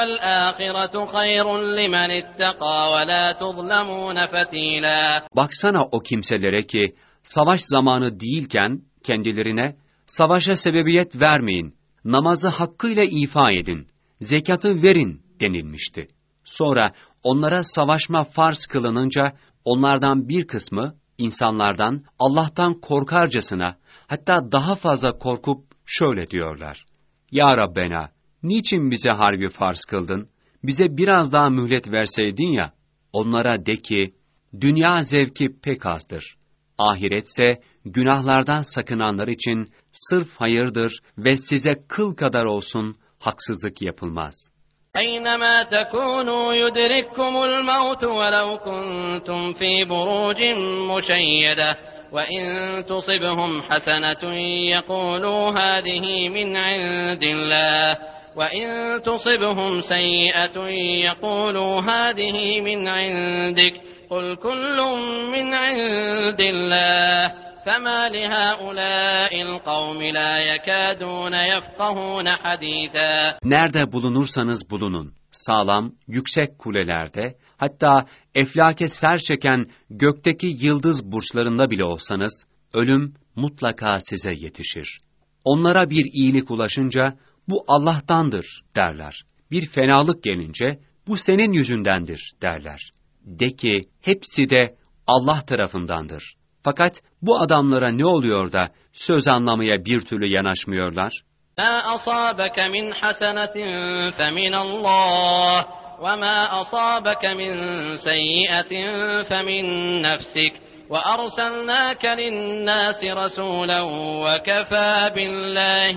والآخرة خير لمن اتقى ولا تظلمون فتيلا. Baksana o kimselere ki savaş zamanı değilken kendilerine savaşa sebebiyet vermeyin, namazı hakkıyla ifa edin, zekatı verin denilmişti. Sonra onlara savaşma farz kılınınca onlardan bir kısmı İnsanlardan Allah'tan korkarcasına, hatta daha fazla korkup şöyle diyorlar: Ya Rabbena, niçin bize harbi farz kıldın? Bize biraz daha mühlet verseydin ya. Onlara de ki, dünya zevki pek azdır. Ahiretse günahlardan sakınanlar için sırf hayırdır ve size kıl kadar olsun haksızlık yapılmaz. أينما تكونوا يدرككم الموت ولو كنتم في بروج مشيدة وإن تصبهم حسنة يقولوا هذه من عند الله وإن تصبهم سيئة يقولوا هذه من عندك قل كل من عند الله فما لهؤلاء القوم لا يكادون يفقهون حديثا. Nerede bulunursanız bulunun, sağlam, yüksek kulelerde, hatta eflake ser çeken gökteki yıldız burçlarında bile olsanız, ölüm mutlaka size yetişir. Onlara bir iyilik ulaşınca, bu Allah'tandır derler. Bir fenalık gelince, bu senin yüzündendir derler. De ki, hepsi de Allah tarafındandır. Fakat bu adamlara ne oluyor da söz anlamaya bir türlü yanaşmıyorlar? مَا أَصَابَكَ مِنْ حَسَنَةٍ فَمِنَ اللّٰهِ وَمَا أَصَابَكَ مِنْ سَيِّئَةٍ فَمِنْ نَفْسِكَ وَأَرْسَلْنَاكَ لِلنَّاسِ رَسُولًا وَكَفَى بِاللّٰهِ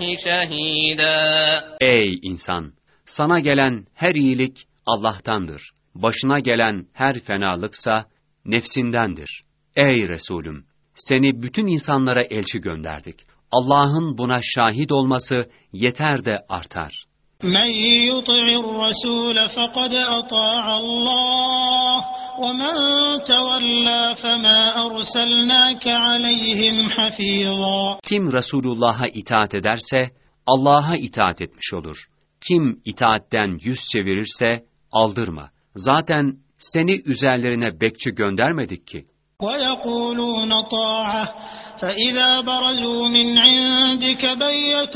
شَهِيدًا. Ey insan! Sana gelen her iyilik Allah'tandır. Başına gelen her fenalıksa nefsindendir. Ey Resulüm! Seni bütün insanlara elçi gönderdik. Allah'ın buna şahit olması yeter de artar. مَنْ يُطِعِ الرَّسُولَ فَقَدْ أَطَاعَ اللّٰهِ وَمَنْ تَوَلَّى فَمَا أَرْسَلْنَاكَ عَلَيْهِمْ حَفِيظًا. Kim Resulullah'a itaat ederse Allah'a itaat etmiş olur. Kim itaatten yüz çevirirse aldırma. Zaten seni üzerlerine bekçi göndermedik ki. وَيَقُولُونَ طَاعَةٌ فَإِذَا بَرَزُوا مِنْ عِنْدِكَ بَيَّتَ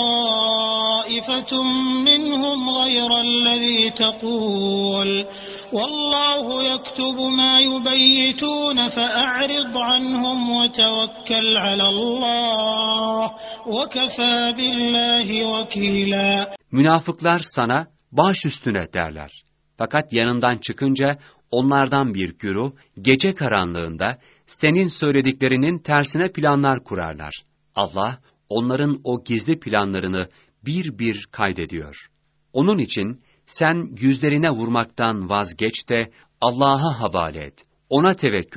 طَائِفَةٌ مِّنْهُمْ غَيْرَ الَّذِي تَقُولُ وَاللّٰهُ يَكْتُبُ مَا يُبَيِّتُونَ فَأَعْرِضْ عَنْهُمْ وَتَوَكَّلْ عَلَى اللّٰهِ وَكَفَى بِاللّٰهِ وَكِيلًا. Münafıklar sana baş üstüne derler. Fakat yanından çıkınca onlardan bir güruh gece karanlığında senin söylediklerinin tersine planlar kurarlar. Allah onların o gizli planlarını bir bir kaydediyor. Onun için sen yüzlerine vurmaktan vazgeç de Allah'a havale et. Ona tevekkül et.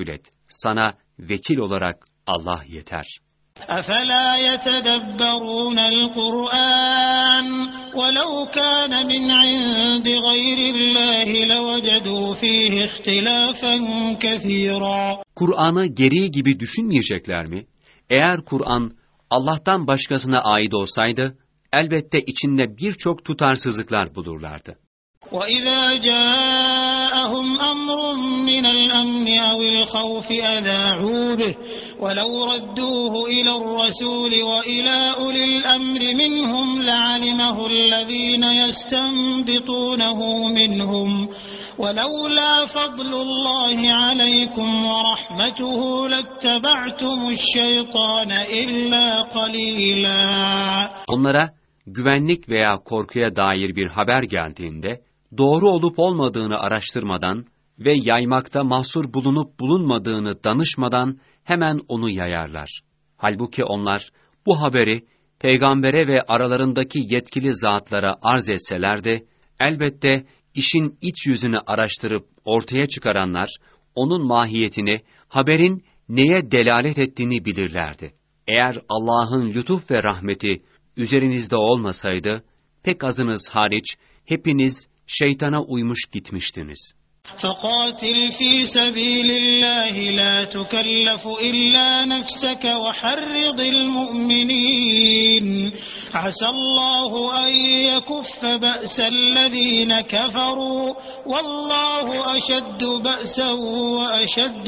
sana vekil olarak Allah yeter. أَفَلَا يَتَدَبَّرُونَ الْقُرْآنَ وَلَوْ كَانَ مِنْ عِنْدِ غَيْرِ اللّٰهِ لَوَجَدُوا ف۪يهِ اخْتِلَافًا كَثِيرًا. Kur'an'ı gereği gibi düşünmeyecekler mi? Eğer Kur'an Allah'tan başkasına ait olsaydı, elbette içinde birçok tutarsızlıklar bulurlardı. وَإِذَا جَاءَهُمْ أَمْرٌ مِّنَ الْأَمْنِ أَوِ الْخَوْفِ أَذَاعُوا بِهِ وَلَوْ رَدُّوهُ إِلَى الرَّسُولِ وَإِلَى أُولِي الْأَمْرِ مِنْهُمْ لَعَلِمَهُ الَّذِينَ يَسْتَنبِطُونَهُ مِنْهُمْ وَلَوْلَا فَضْلُ اللّٰهِ عَلَيْكُمْ وَرَحْمَتُهُ لَاتَّبَعْتُمُ الشَّيْطَانَ إِلَّا قَلِيلًا. Onlara güvenlik veya korkuya dair bir haber geldiğinde, doğru olup olmadığını araştırmadan ve yaymakta mahsur bulunup bulunmadığını danışmadan hemen onu yayarlar. Halbuki onlar bu haberi peygambere ve aralarındaki yetkili zatlara arz etseler de, elbette işin iç yüzünü araştırıp ortaya çıkaranlar, onun mahiyetini, haberin neye delalet ettiğini bilirlerdi. Eğer Allah'ın lütuf ve rahmeti üzerinizde olmasaydı, pek azınız hariç hepiniz şeytana uymuş gitmiştiniz. فَقَاتِلْ فِي سَب۪يلِ اللّٰهِ لَا تُكَلَّفُ إِلَّا نَفْسَكَ وَحَرِّضِ الْمُؤْمِنِينَ عَسَى اللّٰهُ أَنْ يَكُفَّ بَأْسَ الَّذ۪ينَ كَفَرُوا وَاللّٰهُ أَشَدُّ بَأْسًا وَأَشَدُّ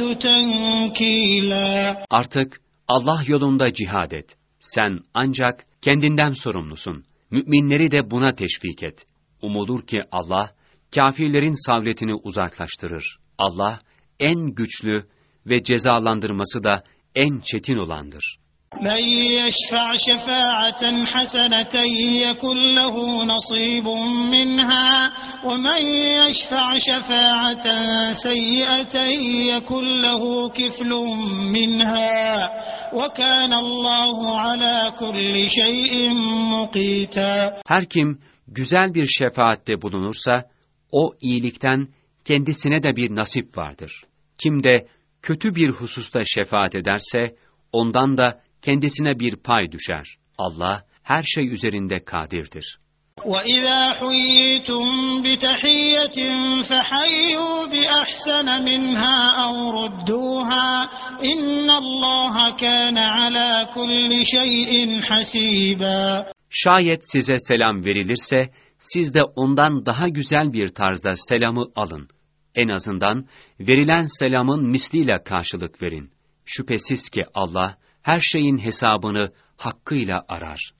تَنْكِيلًا. Artık Allah yolunda cihad et. Sen ancak kendinden sorumlusun. Müminleri de buna teşvik et. Umulur ki Allah, kâfirlerin savletini uzaklaştırır. Allah, en güçlü ve cezalandırması da en çetin olandır. مَنْ يَشْفَعْ شَفَاعَةً حَسَنَةً يَكُنْ لَهُ نَصِيبٌ مِّنْهَا وَمَنْ يَشْفَعْ شَفَاعَةً سَيِّئَةً يَكُنْ لَهُ كِفْلٌ مِّنْهَا وَكَانَ اللّٰهُ عَلَى كُلِّ شَيْءٍ مُقِيتًا. Her kim güzel bir şefaatte bulunursa, o iyilikten kendisine de bir nasip vardır. Kim de kötü bir hususta şefaat ederse, ondan da kendisine bir pay düşer. Allah her şey üzerinde kadirdir. وَإِذَا حُيِّيتُمْ بِتَحِيَّةٍ فَحَيُّوا بِأَحْسَنَ مِنْهَا أَوْ رُدُّوهَا إِنَّ اللّٰهَ كَانَ عَلَى كُلِّ شَيْءٍ حَسِيبًا. Şayet size selam verilirse, siz de ondan daha güzel bir tarzda selamı alın. En azından verilen selamın misliyle karşılık verin. Şüphesiz ki Allah her şeyin hesabını hakkıyla arar.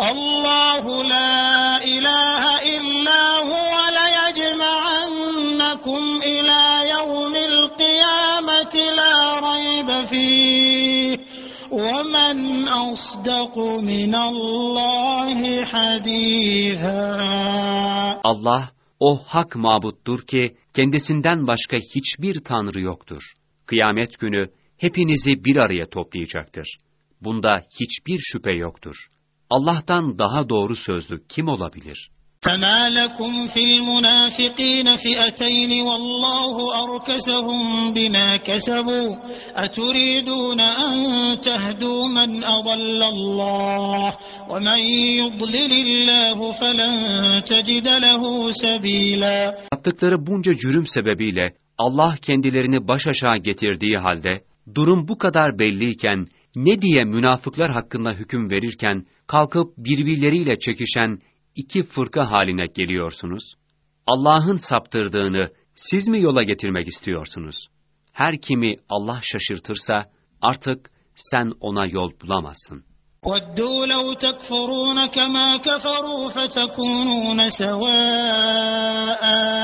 Allahu la ilahe illa huve leyecma'annakum ila yevmil kıyameti la raybe fîh ve men asdaku minallahi hadîthâ. Allah o hak mabuttur ki kendisinden başka hiçbir tanrı yoktur. Kıyamet günü hepinizi bir araya toplayacaktır. Bunda hiçbir şüphe yoktur. Allah'tan daha doğru sözlü kim olabilir? فَمَا لَكُمْ فِي الْمُنَافِقِينَ فِئَتَيْنِ وَاللّٰهُ أَرْكَسَهُمْ بِمَا كَسَبُوا أَتُرِيدُونَ أَنْ تَهْدُوا مَنْ أَضَلَّ اللّٰهُ وَمَنْ يُضْلِلِ اللّٰهُ فَلَنْ تَجِدَ لَهُ سَب۪يلًا. Yaptıkları bunca cürüm sebebiyle Allah kendilerini baş aşağı getirdiği halde, durum bu kadar belliyken, ne diye münafıklar hakkında hüküm verirken, kalkıp birbirleriyle çekişen iki fırka haline geliyorsunuz? Allah'ın saptırdığını siz mi yola getirmek istiyorsunuz? Her kimi Allah şaşırtırsa, artık sen ona yol bulamazsın. وَدُّوا لَوْ تَكْفُرُونَ كَمَا كَفَرُوا فَتَكُونُونَ سَوَاءً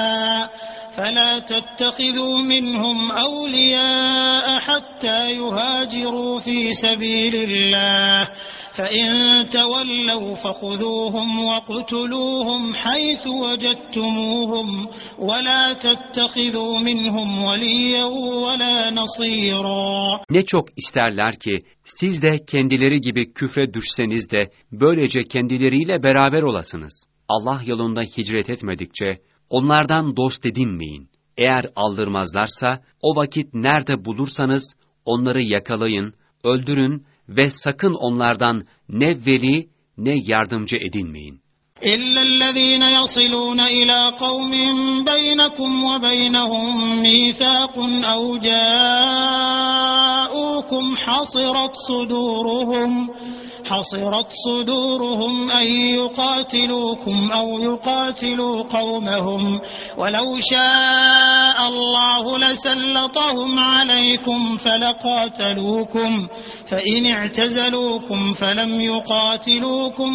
فَلَا تَتَّخِذُوا مِنْهُمْ أَوْلِيَاءَ حَتَّى يُهَاجِرُوا فِي سَبِيلِ اللّٰهِ فَإِنْ تَوَلَّوْا فَخُذُوهُمْ وَاقْتُلُوهُمْ حَيْثُ وَجَدتُّمُوهُمْ وَلَا تَتَّخِذُوا مِنْهُمْ وَلِيًّا وَلَا نَصِيرًا. Ne çok isterler ki siz de kendileri gibi küfre düşseniz de böylece kendileriyle beraber olasınız. Allah yolunda hicret etmedikçe onlardan dost edinmeyin. Eğer aldırmazlarsa o vakit nerede bulursanız onları yakalayın, öldürün ve sakın onlardan ne veli ne yardımcı edinmeyin. إلا الذين يصلون إلى قوم بينكم وبينهم ميثاق أو جاءوكم حصرت صدورهم أن يقاتلوكم أو يقاتلوا قومهم ولو شاء الله لسلطهم عليكم فلقاتلوكم فإن اعتزلوكم فلم يقاتلوكم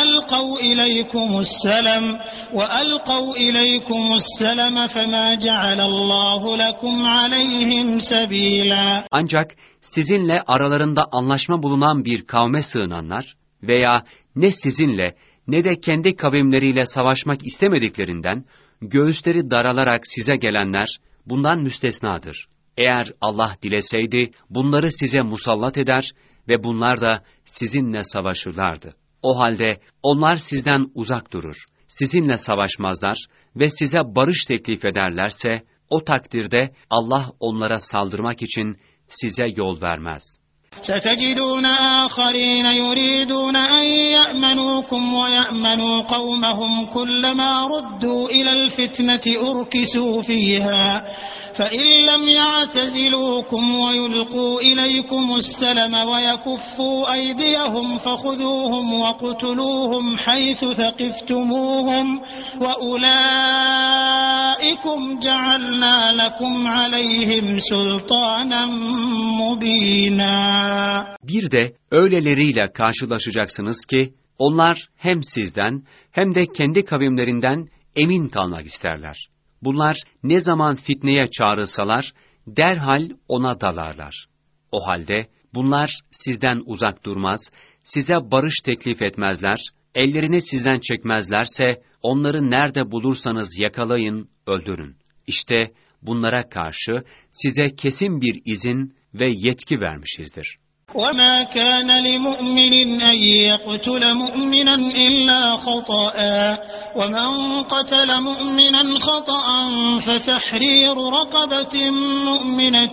وألقوا إليكم السلم فما جعل الله لكم عليهم سبيلا. Ancak sizinle aralarında anlaşma bulunan bir kavme sığınanlar veya ne sizinle ne de kendi kavimleriyle savaşmak istemediklerinden göğüsleri daralarak size gelenler bundan müstesnadır. Eğer Allah dileseydi bunları size musallat eder ve bunlar da sizinle savaşırlardı. O halde onlar sizden uzak durur, sizinle savaşmazlar ve size barış teklif ederlerse o takdirde Allah onlara saldırmak için size yol vermez. سَتَجِدُونَ آخَرِينَ يُرِيدُونَ أَنْ يَأْمَنُوكُمْ وَيَأْمَنُوا قَوْمَهُمْ كُلَّمَا رُدُّوا إِلَى الْفِتْنَةِ أُرْكِسُوا فِيهَا فَإِنْ لَمْ يَعْتَزِلُوكُمْ وَيُلْقُوا إِلَيْكُمُ السَّلَمَ وَيَكُفُّوا أَيْدِيَهُمْ فَخُذُوهُمْ وَاقْتُلُوهُمْ حَيْثُ ثَقِفْتُمُوهُمْ وَأُولَئِكُمْ جَعَلْنَا لَكُمْ عَلَيْهِمْ سُلْطَانًا مُبِينًا. Bir de öyleleriyle karşılaşacaksınız ki onlar hem sizden hem de kendi kavimlerinden emin kalmak isterler. Bunlar ne zaman fitneye çağrılsalar derhal ona dalarlar. O halde bunlar sizden uzak durmaz, size barış teklif etmezler, ellerini sizden çekmezlerse onları nerede bulursanız yakalayın, öldürün. İşte bunlara karşı size kesin bir izin ve yetki vermişizdir. وَمَا كَانَ لِمُؤْمِنٍ أَنْ يَقْتُلَ مُؤْمِنًا إِلَّا خَطَأً وَمَنْ قَتَلَ مُؤْمِنًا خَطَأً فَتَحْرِيرُ رَقَبَةٍ مُؤْمِنَةٍ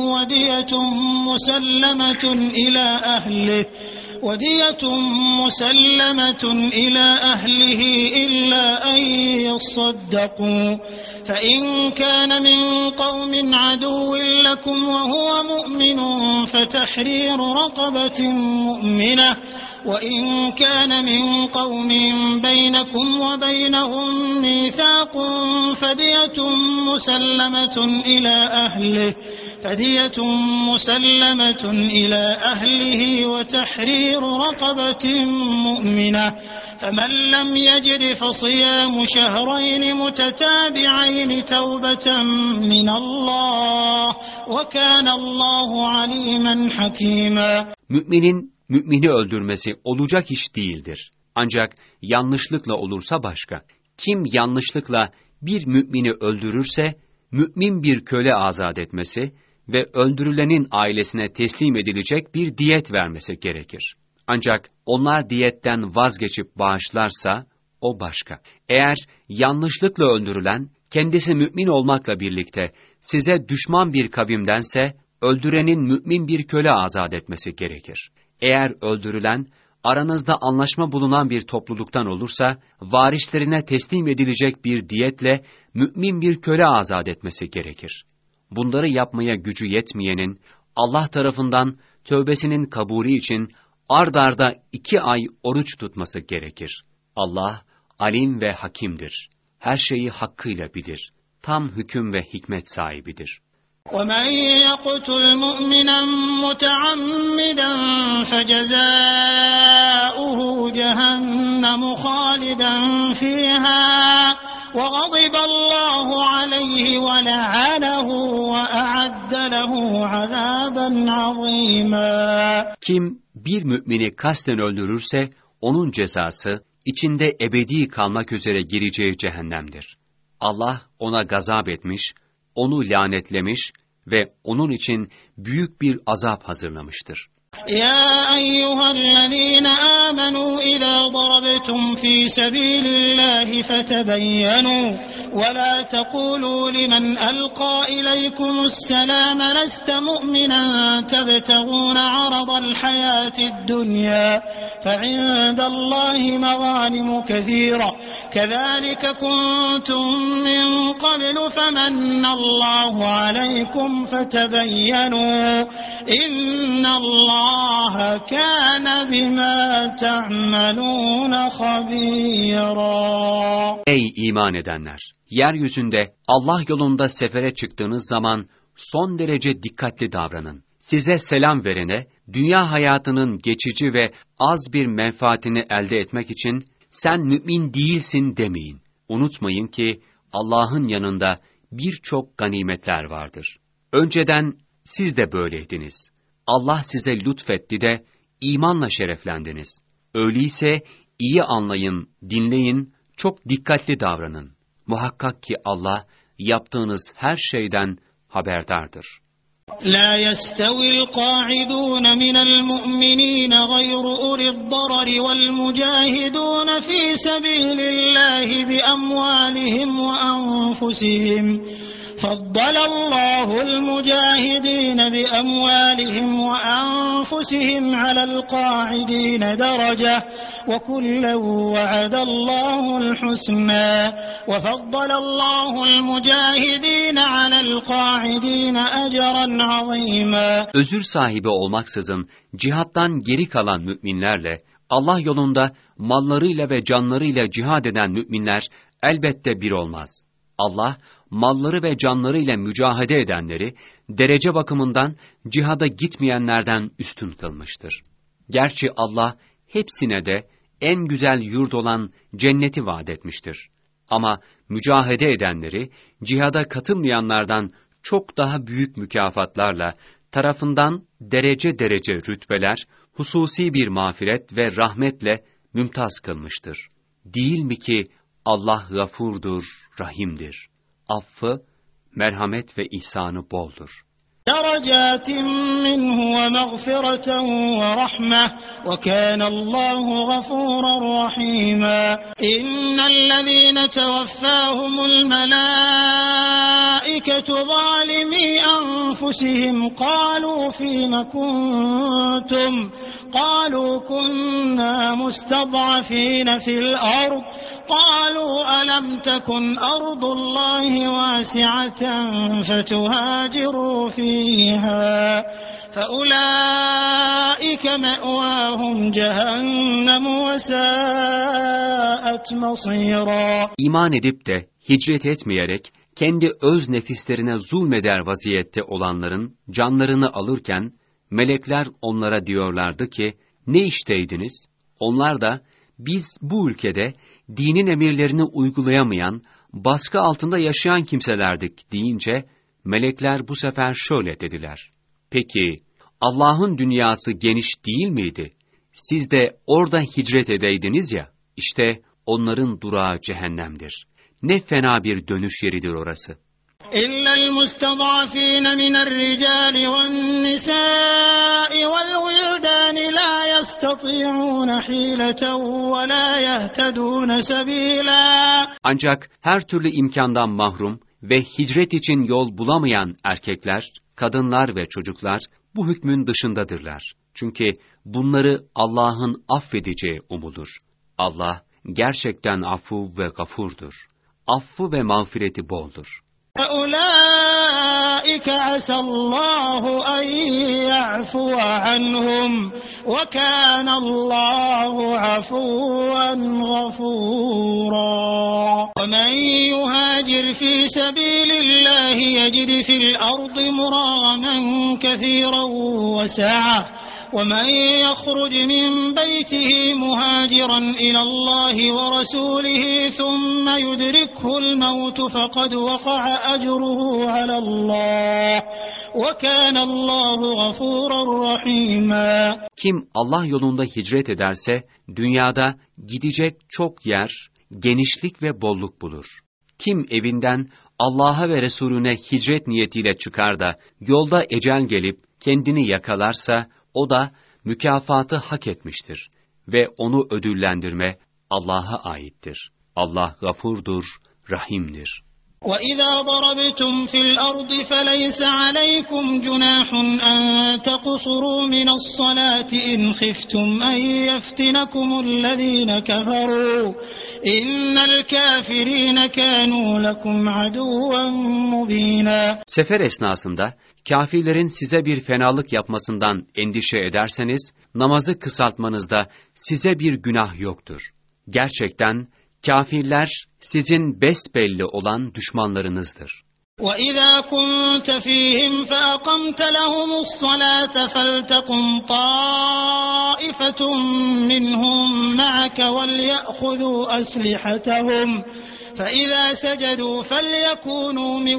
وَدِيَةٌ مُسَلَّمَةٌ إِلَى أَهْلِهِ إِلَّا أَنْ يَصَّدَّقُوا فَإِنْ كَانَ مِنْ قَوْمٍ عَدُوٍّ لَكُمْ وَهُوَ مُؤْمِنٌ فَتَحْرِيرُ رَقَبَةٍ مُؤْمِنَةٍ وَإِنْ كَانَ مِنْ قَوْمٍ بَيْنَكُمْ وَبَيْنَهُمْ مِيثَاقٌ فَدِيَةٌ مسلمة إلى أهله وتحرير رقبة مؤمنة فمن لم يجد فصيام شهرين متتابعين توبة من الله وكان الله عليما حكيما. Müminin mümini öldürmesi olacak iş değildir. Ancak yanlışlıkla olursa başka. Kim yanlışlıkla bir mümini öldürürse mümin bir köle azat etmesi ve öldürülenin ailesine teslim edilecek bir diyet vermesi gerekir. Ancak onlar diyetten vazgeçip bağışlarsa o başka. Eğer yanlışlıkla öldürülen kendisi mümin olmakla birlikte size düşman bir kavimdense öldürenin mümin bir köle azat etmesi gerekir. Eğer öldürülen aranızda anlaşma bulunan bir topluluktan olursa varislerine teslim edilecek bir diyetle mümin bir köle azat etmesi gerekir. Bunları yapmaya gücü yetmeyenin Allah tarafından tövbesinin kabulü için ard arda 2 ay oruç tutması gerekir. Allah alim ve hakimdir. Her şeyi hakkıyla bilir. Tam hüküm ve hikmet sahibidir. وَمَنْ يَقْتُلْ مُؤْمِنًا مُتَعَمِّدًا فَجَزَاؤُهُ جَهَنَّمُ خَالِدًا فِيهَا وَغَضِبَ اللّٰهُ عَلَيْهِ وَلَعَنَهُ وَأَعَدَّ لَهُ عَذَابًا عَظِيمًا. Kim bir mümini kasten öldürürse onun cezası içinde ebedi kalmak üzere gireceği cehennemdir. Allah ona gazap etmiş, onu lanetlemiş ve onun için büyük bir azap hazırlamıştır. يا أيها الذين آمنوا إذا ضربتم في سبيل الله فتبينوا ولا تقولوا لمن ألقى إليكم السلام لست مؤمنا تبتغون عرض الحياة الدنيا فعند الله مغانم كثيرة كذلك كنتم من قبل فمن الله عليكم فتبينوا إن الله كان بما تعملون خبيرا. Ey iman edenler! Yeryüzünde Allah yolunda sefere çıktığınız zaman son derece dikkatli davranın. Size selam verene, dünya hayatının geçici ve az bir menfaatini elde etmek için sen mümin değilsin demeyin. Unutmayın ki Allah'ın yanında birçok ganimetler vardır. Önceden siz de böyleydiniz. Allah size lütfetti de imanla şereflendiniz. Öyleyse iyi anlayın, dinleyin, çok dikkatli davranın. Muhakkak ki Allah yaptığınız her şeyden haberdardır. لا يستوي القاعدون من المؤمنين غير أولي الضرر والمجاهدون في سبيل الله بأموالهم وأنفسهم فضل الله المجاهدين بأموالهم وأنفسهم على القاعدين درجة وكلا وعد الله الحسنى وفضل الله المجاهدين على القاعدين أجرا عظيما. Özür sahibi olmaksızın cihattan geri kalan müminlerle Allah yolunda mallarıyla ve canlarıyla cihad eden müminler elbette bir olmaz. Allah malları ve canlarıyla mücahede edenleri derece bakımından cihada gitmeyenlerden üstün kılmıştır. Gerçi Allah hepsine de en güzel yurt olan cenneti vaat etmiştir. Ama mücahede edenleri cihada katılmayanlardan çok daha büyük mükafatlarla tarafından derece derece rütbeler, hususi bir mağfiret ve rahmetle mümtaz kılmıştır. Değil mi ki Allah gafurdur, rahimdir. Affı, merhamet ve ihsanı boldur. درجات منه ومغفرة ورحمة وكان الله غفورا رحيما. إن الذين توفاهم الملائكة ظالمي أنفسهم قالوا فيم كنتم قالوا كنا مستضعفين في الأرض قالوا ألم تكن أرض الله واسعة فتهاجروا فيها فأولئك مأواهم جهنم وساءت مصيرا. İman edip de hicret etmeyerek kendi öz nefislerine zulmeder vaziyette olanların canlarını alırken melekler onlara diyorlardı ki, ne işteydiniz? Onlar da, biz bu ülkede dinin emirlerini uygulayamayan, baskı altında yaşayan kimselerdik deyince, melekler bu sefer şöyle dediler. Peki, Allah'ın dünyası geniş değil miydi? Siz de orada hicret edeydiniz ya, işte onların durağı cehennemdir. Ne fena bir dönüş yeridir orası. إلا المستضعفين من الرجال والنساء والولدان لا يستطيعون حيلة ولا يهتدون سبيلا. Ancak her türlü imkandan mahrum ve hicret için yol bulamayan erkekler, kadınlar ve çocuklar bu hükmün dışındadırlar. Çünkü bunları Allah'ın affedeceği umulur. Allah gerçekten affu ve gafurdur. Affı ve mağfireti boldur. أولئك عسى الله أن يعفو عنهم وكان الله عفوا غفورا. ومن يهاجر في سبيل الله يجد في الأرض مراغما كثيرا وسعة ومن يخرج من بيته مهاجرا إلى الله ورسوله ثم يدركه الموت فقد وقع أجره على الله وكان الله غفورا رحيما. Kim Allah yolunda hicret ederse, dünyada gidecek çok yer, genişlik ve bolluk bulur. Kim evinden Allah'a ve Resulüne hicret niyetiyle çıkar da, yolda ecel gelip kendini yakalarsa, o da mükafatı hak etmiştir ve onu ödüllendirme Allah'a aittir. Allah gafurdur, rahimdir. وَإِذَا ضَرَبْتُمْ فِي الْأَرْضِ فَلَيْسَ عَلَيْكُمْ جُنَاحٌ أَن تَقْصُرُوا مِنَ الصَّلَاةِ إِنْ خِفْتُمْ أَن يَفْتِنَكُمُ الَّذِينَ كَفَرُوا إِنَّ الْكَافِرِينَ كَانُوا لَكُمْ عَدُوًّا مُبِينًا. Sefer esnasında kâfirlerin size bir fenalık yapmasından endişe ederseniz, namazı kısaltmanızda size bir günah yoktur. Gerçekten kâfirler sizin besbelli olan düşmanlarınızdır. وَإِذَا كُنْتَ فِيهِمْ فَأَقَمْتَ لَهُمُ الصَّلَاةَ فَلْتَقُمْ طَائِفَةٌ مِّنْهُمْ مَعَكَ وَلْيَأْخُذُوا أَسْلِحَتَهُمْ فَإِذَا سَجَدُوا فَلْيَكُونُوا مِنْ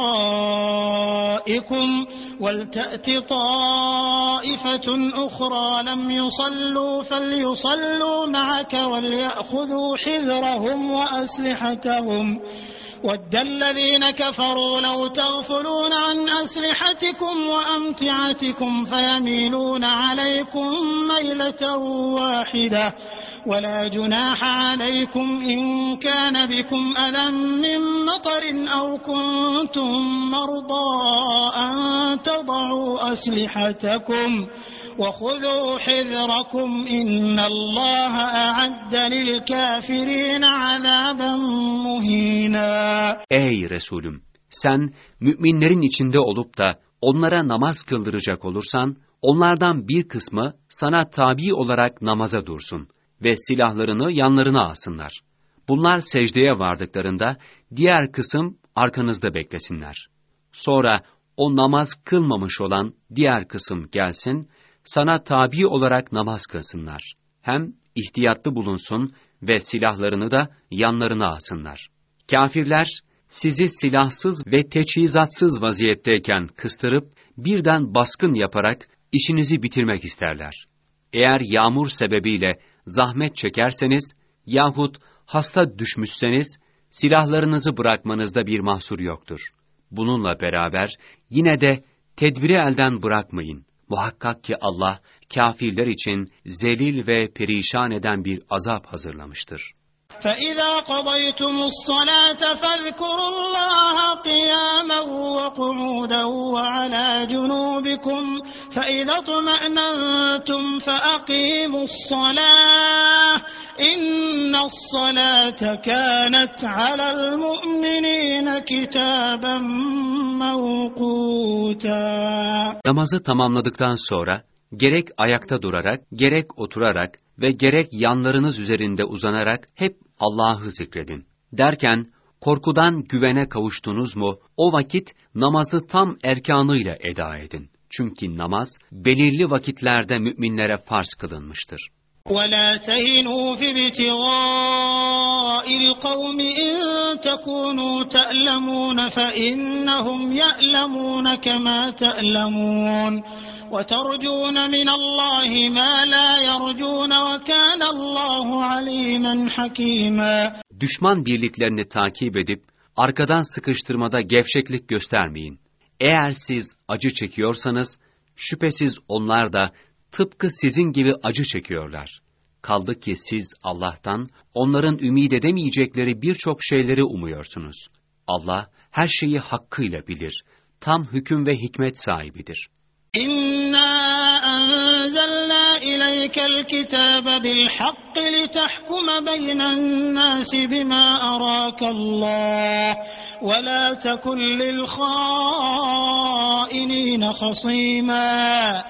وَرَائِكُمْ وَلْتَأْتِ طَائِفَةٌ أُخْرَى لَمْ يُصَلُّوا فَلْيُصَلُّوا مَعَكَ وَلْيَأْخُذُوا حِذْرَهُمْ وَأَسْلِحَتَهُمْ وَدَّ الَّذِينَ كَفَرُوا لَوْ تَغْفُلُونَ عَنْ أَسْلِحَتِكُمْ وَأَمْتِعَتِكُمْ فَيَمِيلُونَ عَلَيْكُمْ مَيْلَةً وَاحِدَةً وَلَا جُنَاحَ عَلَيْكُمْ إِنْ كَانَ بِكُمْ أَذًى مِّن مَّطَرٍ أَوْ كُنتُم مَّرْضَىٰ أَن تَضَعُوا أَسْلِحَتَكُمْ وَخُذُوا حِذْرَكُمْ إِنَّ اللَّهَ أَعَدَّ لِلْكَافِرِينَ عَذَابًا مُهِينًا. Ey Resulüm! Sen müminlerin içinde olup da onlara namaz kıldıracak olursan, onlardan bir kısmı sana tabi olarak namaza dursun ve silahlarını yanlarına alsınlar. Bunlar secdeye vardıklarında diğer kısım arkanızda beklesinler. Sonra o namaz kılmamış olan diğer kısım gelsin, sana tabi olarak namaz kılsınlar. Hem ihtiyatlı bulunsun ve silahlarını da yanlarına alsınlar. Kâfirler, sizi silahsız ve teçhizatsız vaziyetteyken kıstırıp, birden baskın yaparak işinizi bitirmek isterler. Eğer yağmur sebebiyle zahmet çekerseniz, yahut hasta düşmüşseniz, silahlarınızı bırakmanızda bir mahsur yoktur. Bununla beraber, yine de tedbiri elden bırakmayın. Muhakkak ki Allah, kâfirler için zelil ve perişan eden bir azap hazırlamıştır. فَإِذَا قَضَيْتُمُ الصَّلَاةَ فَاذْكُرُوا اللَّهَ قِيَامًا وَقُعُودًا وَعَلَى جُنُوبِكُمْ فَإِذَا اطْمَأْنَنْتُمْ فَأَقِيمُوا الصَّلَاةَ إِنَّ الصَّلَاةَ كَانَتْ عَلَى الْمُؤْمِنِينَ كِتَابًا مَوْقُوتًا. Namazı tamamladıktan sonra, gerek ayakta durarak, gerek oturarak ve gerek yanlarınız üzerinde uzanarak hep Allah'ı zikredin. Derken, korkudan güvene kavuştunuz mu, o vakit namazı tam erkanıyla eda edin. Çünkü namaz, belirli vakitlerde müminlere farz kılınmıştır. وَلَا تَهِنُوا فِي ابْتِغَاءِ الْقَوْمِ إِن تَكُونُوا تَأْلَمُونَ فَإِنَّهُمْ يَأْلَمُونَ كَمَا تَأْلَمُونَ وَتَرْجُونَ مِنَ اللَّهِ مَا لَا يَرْجُونَ وَكَانَ اللّٰهُ عَلِيمًا حَكِيمًا. Düşman birliklerini takip edip, arkadan sıkıştırmada gevşeklik göstermeyin. Eğer siz acı çekiyorsanız, şüphesiz onlar da tıpkı sizin gibi acı çekiyorlar. Kaldı ki siz Allah'tan, onların ümid edemeyecekleri birçok şeyleri umuyorsunuz. Allah, her şeyi hakkıyla bilir, tam hüküm ve hikmet sahibidir. İnna enzelna ileykel kitabe bil hakki litahkuma beynen nasi bima arakallah ve la tekun lil hainine hasima.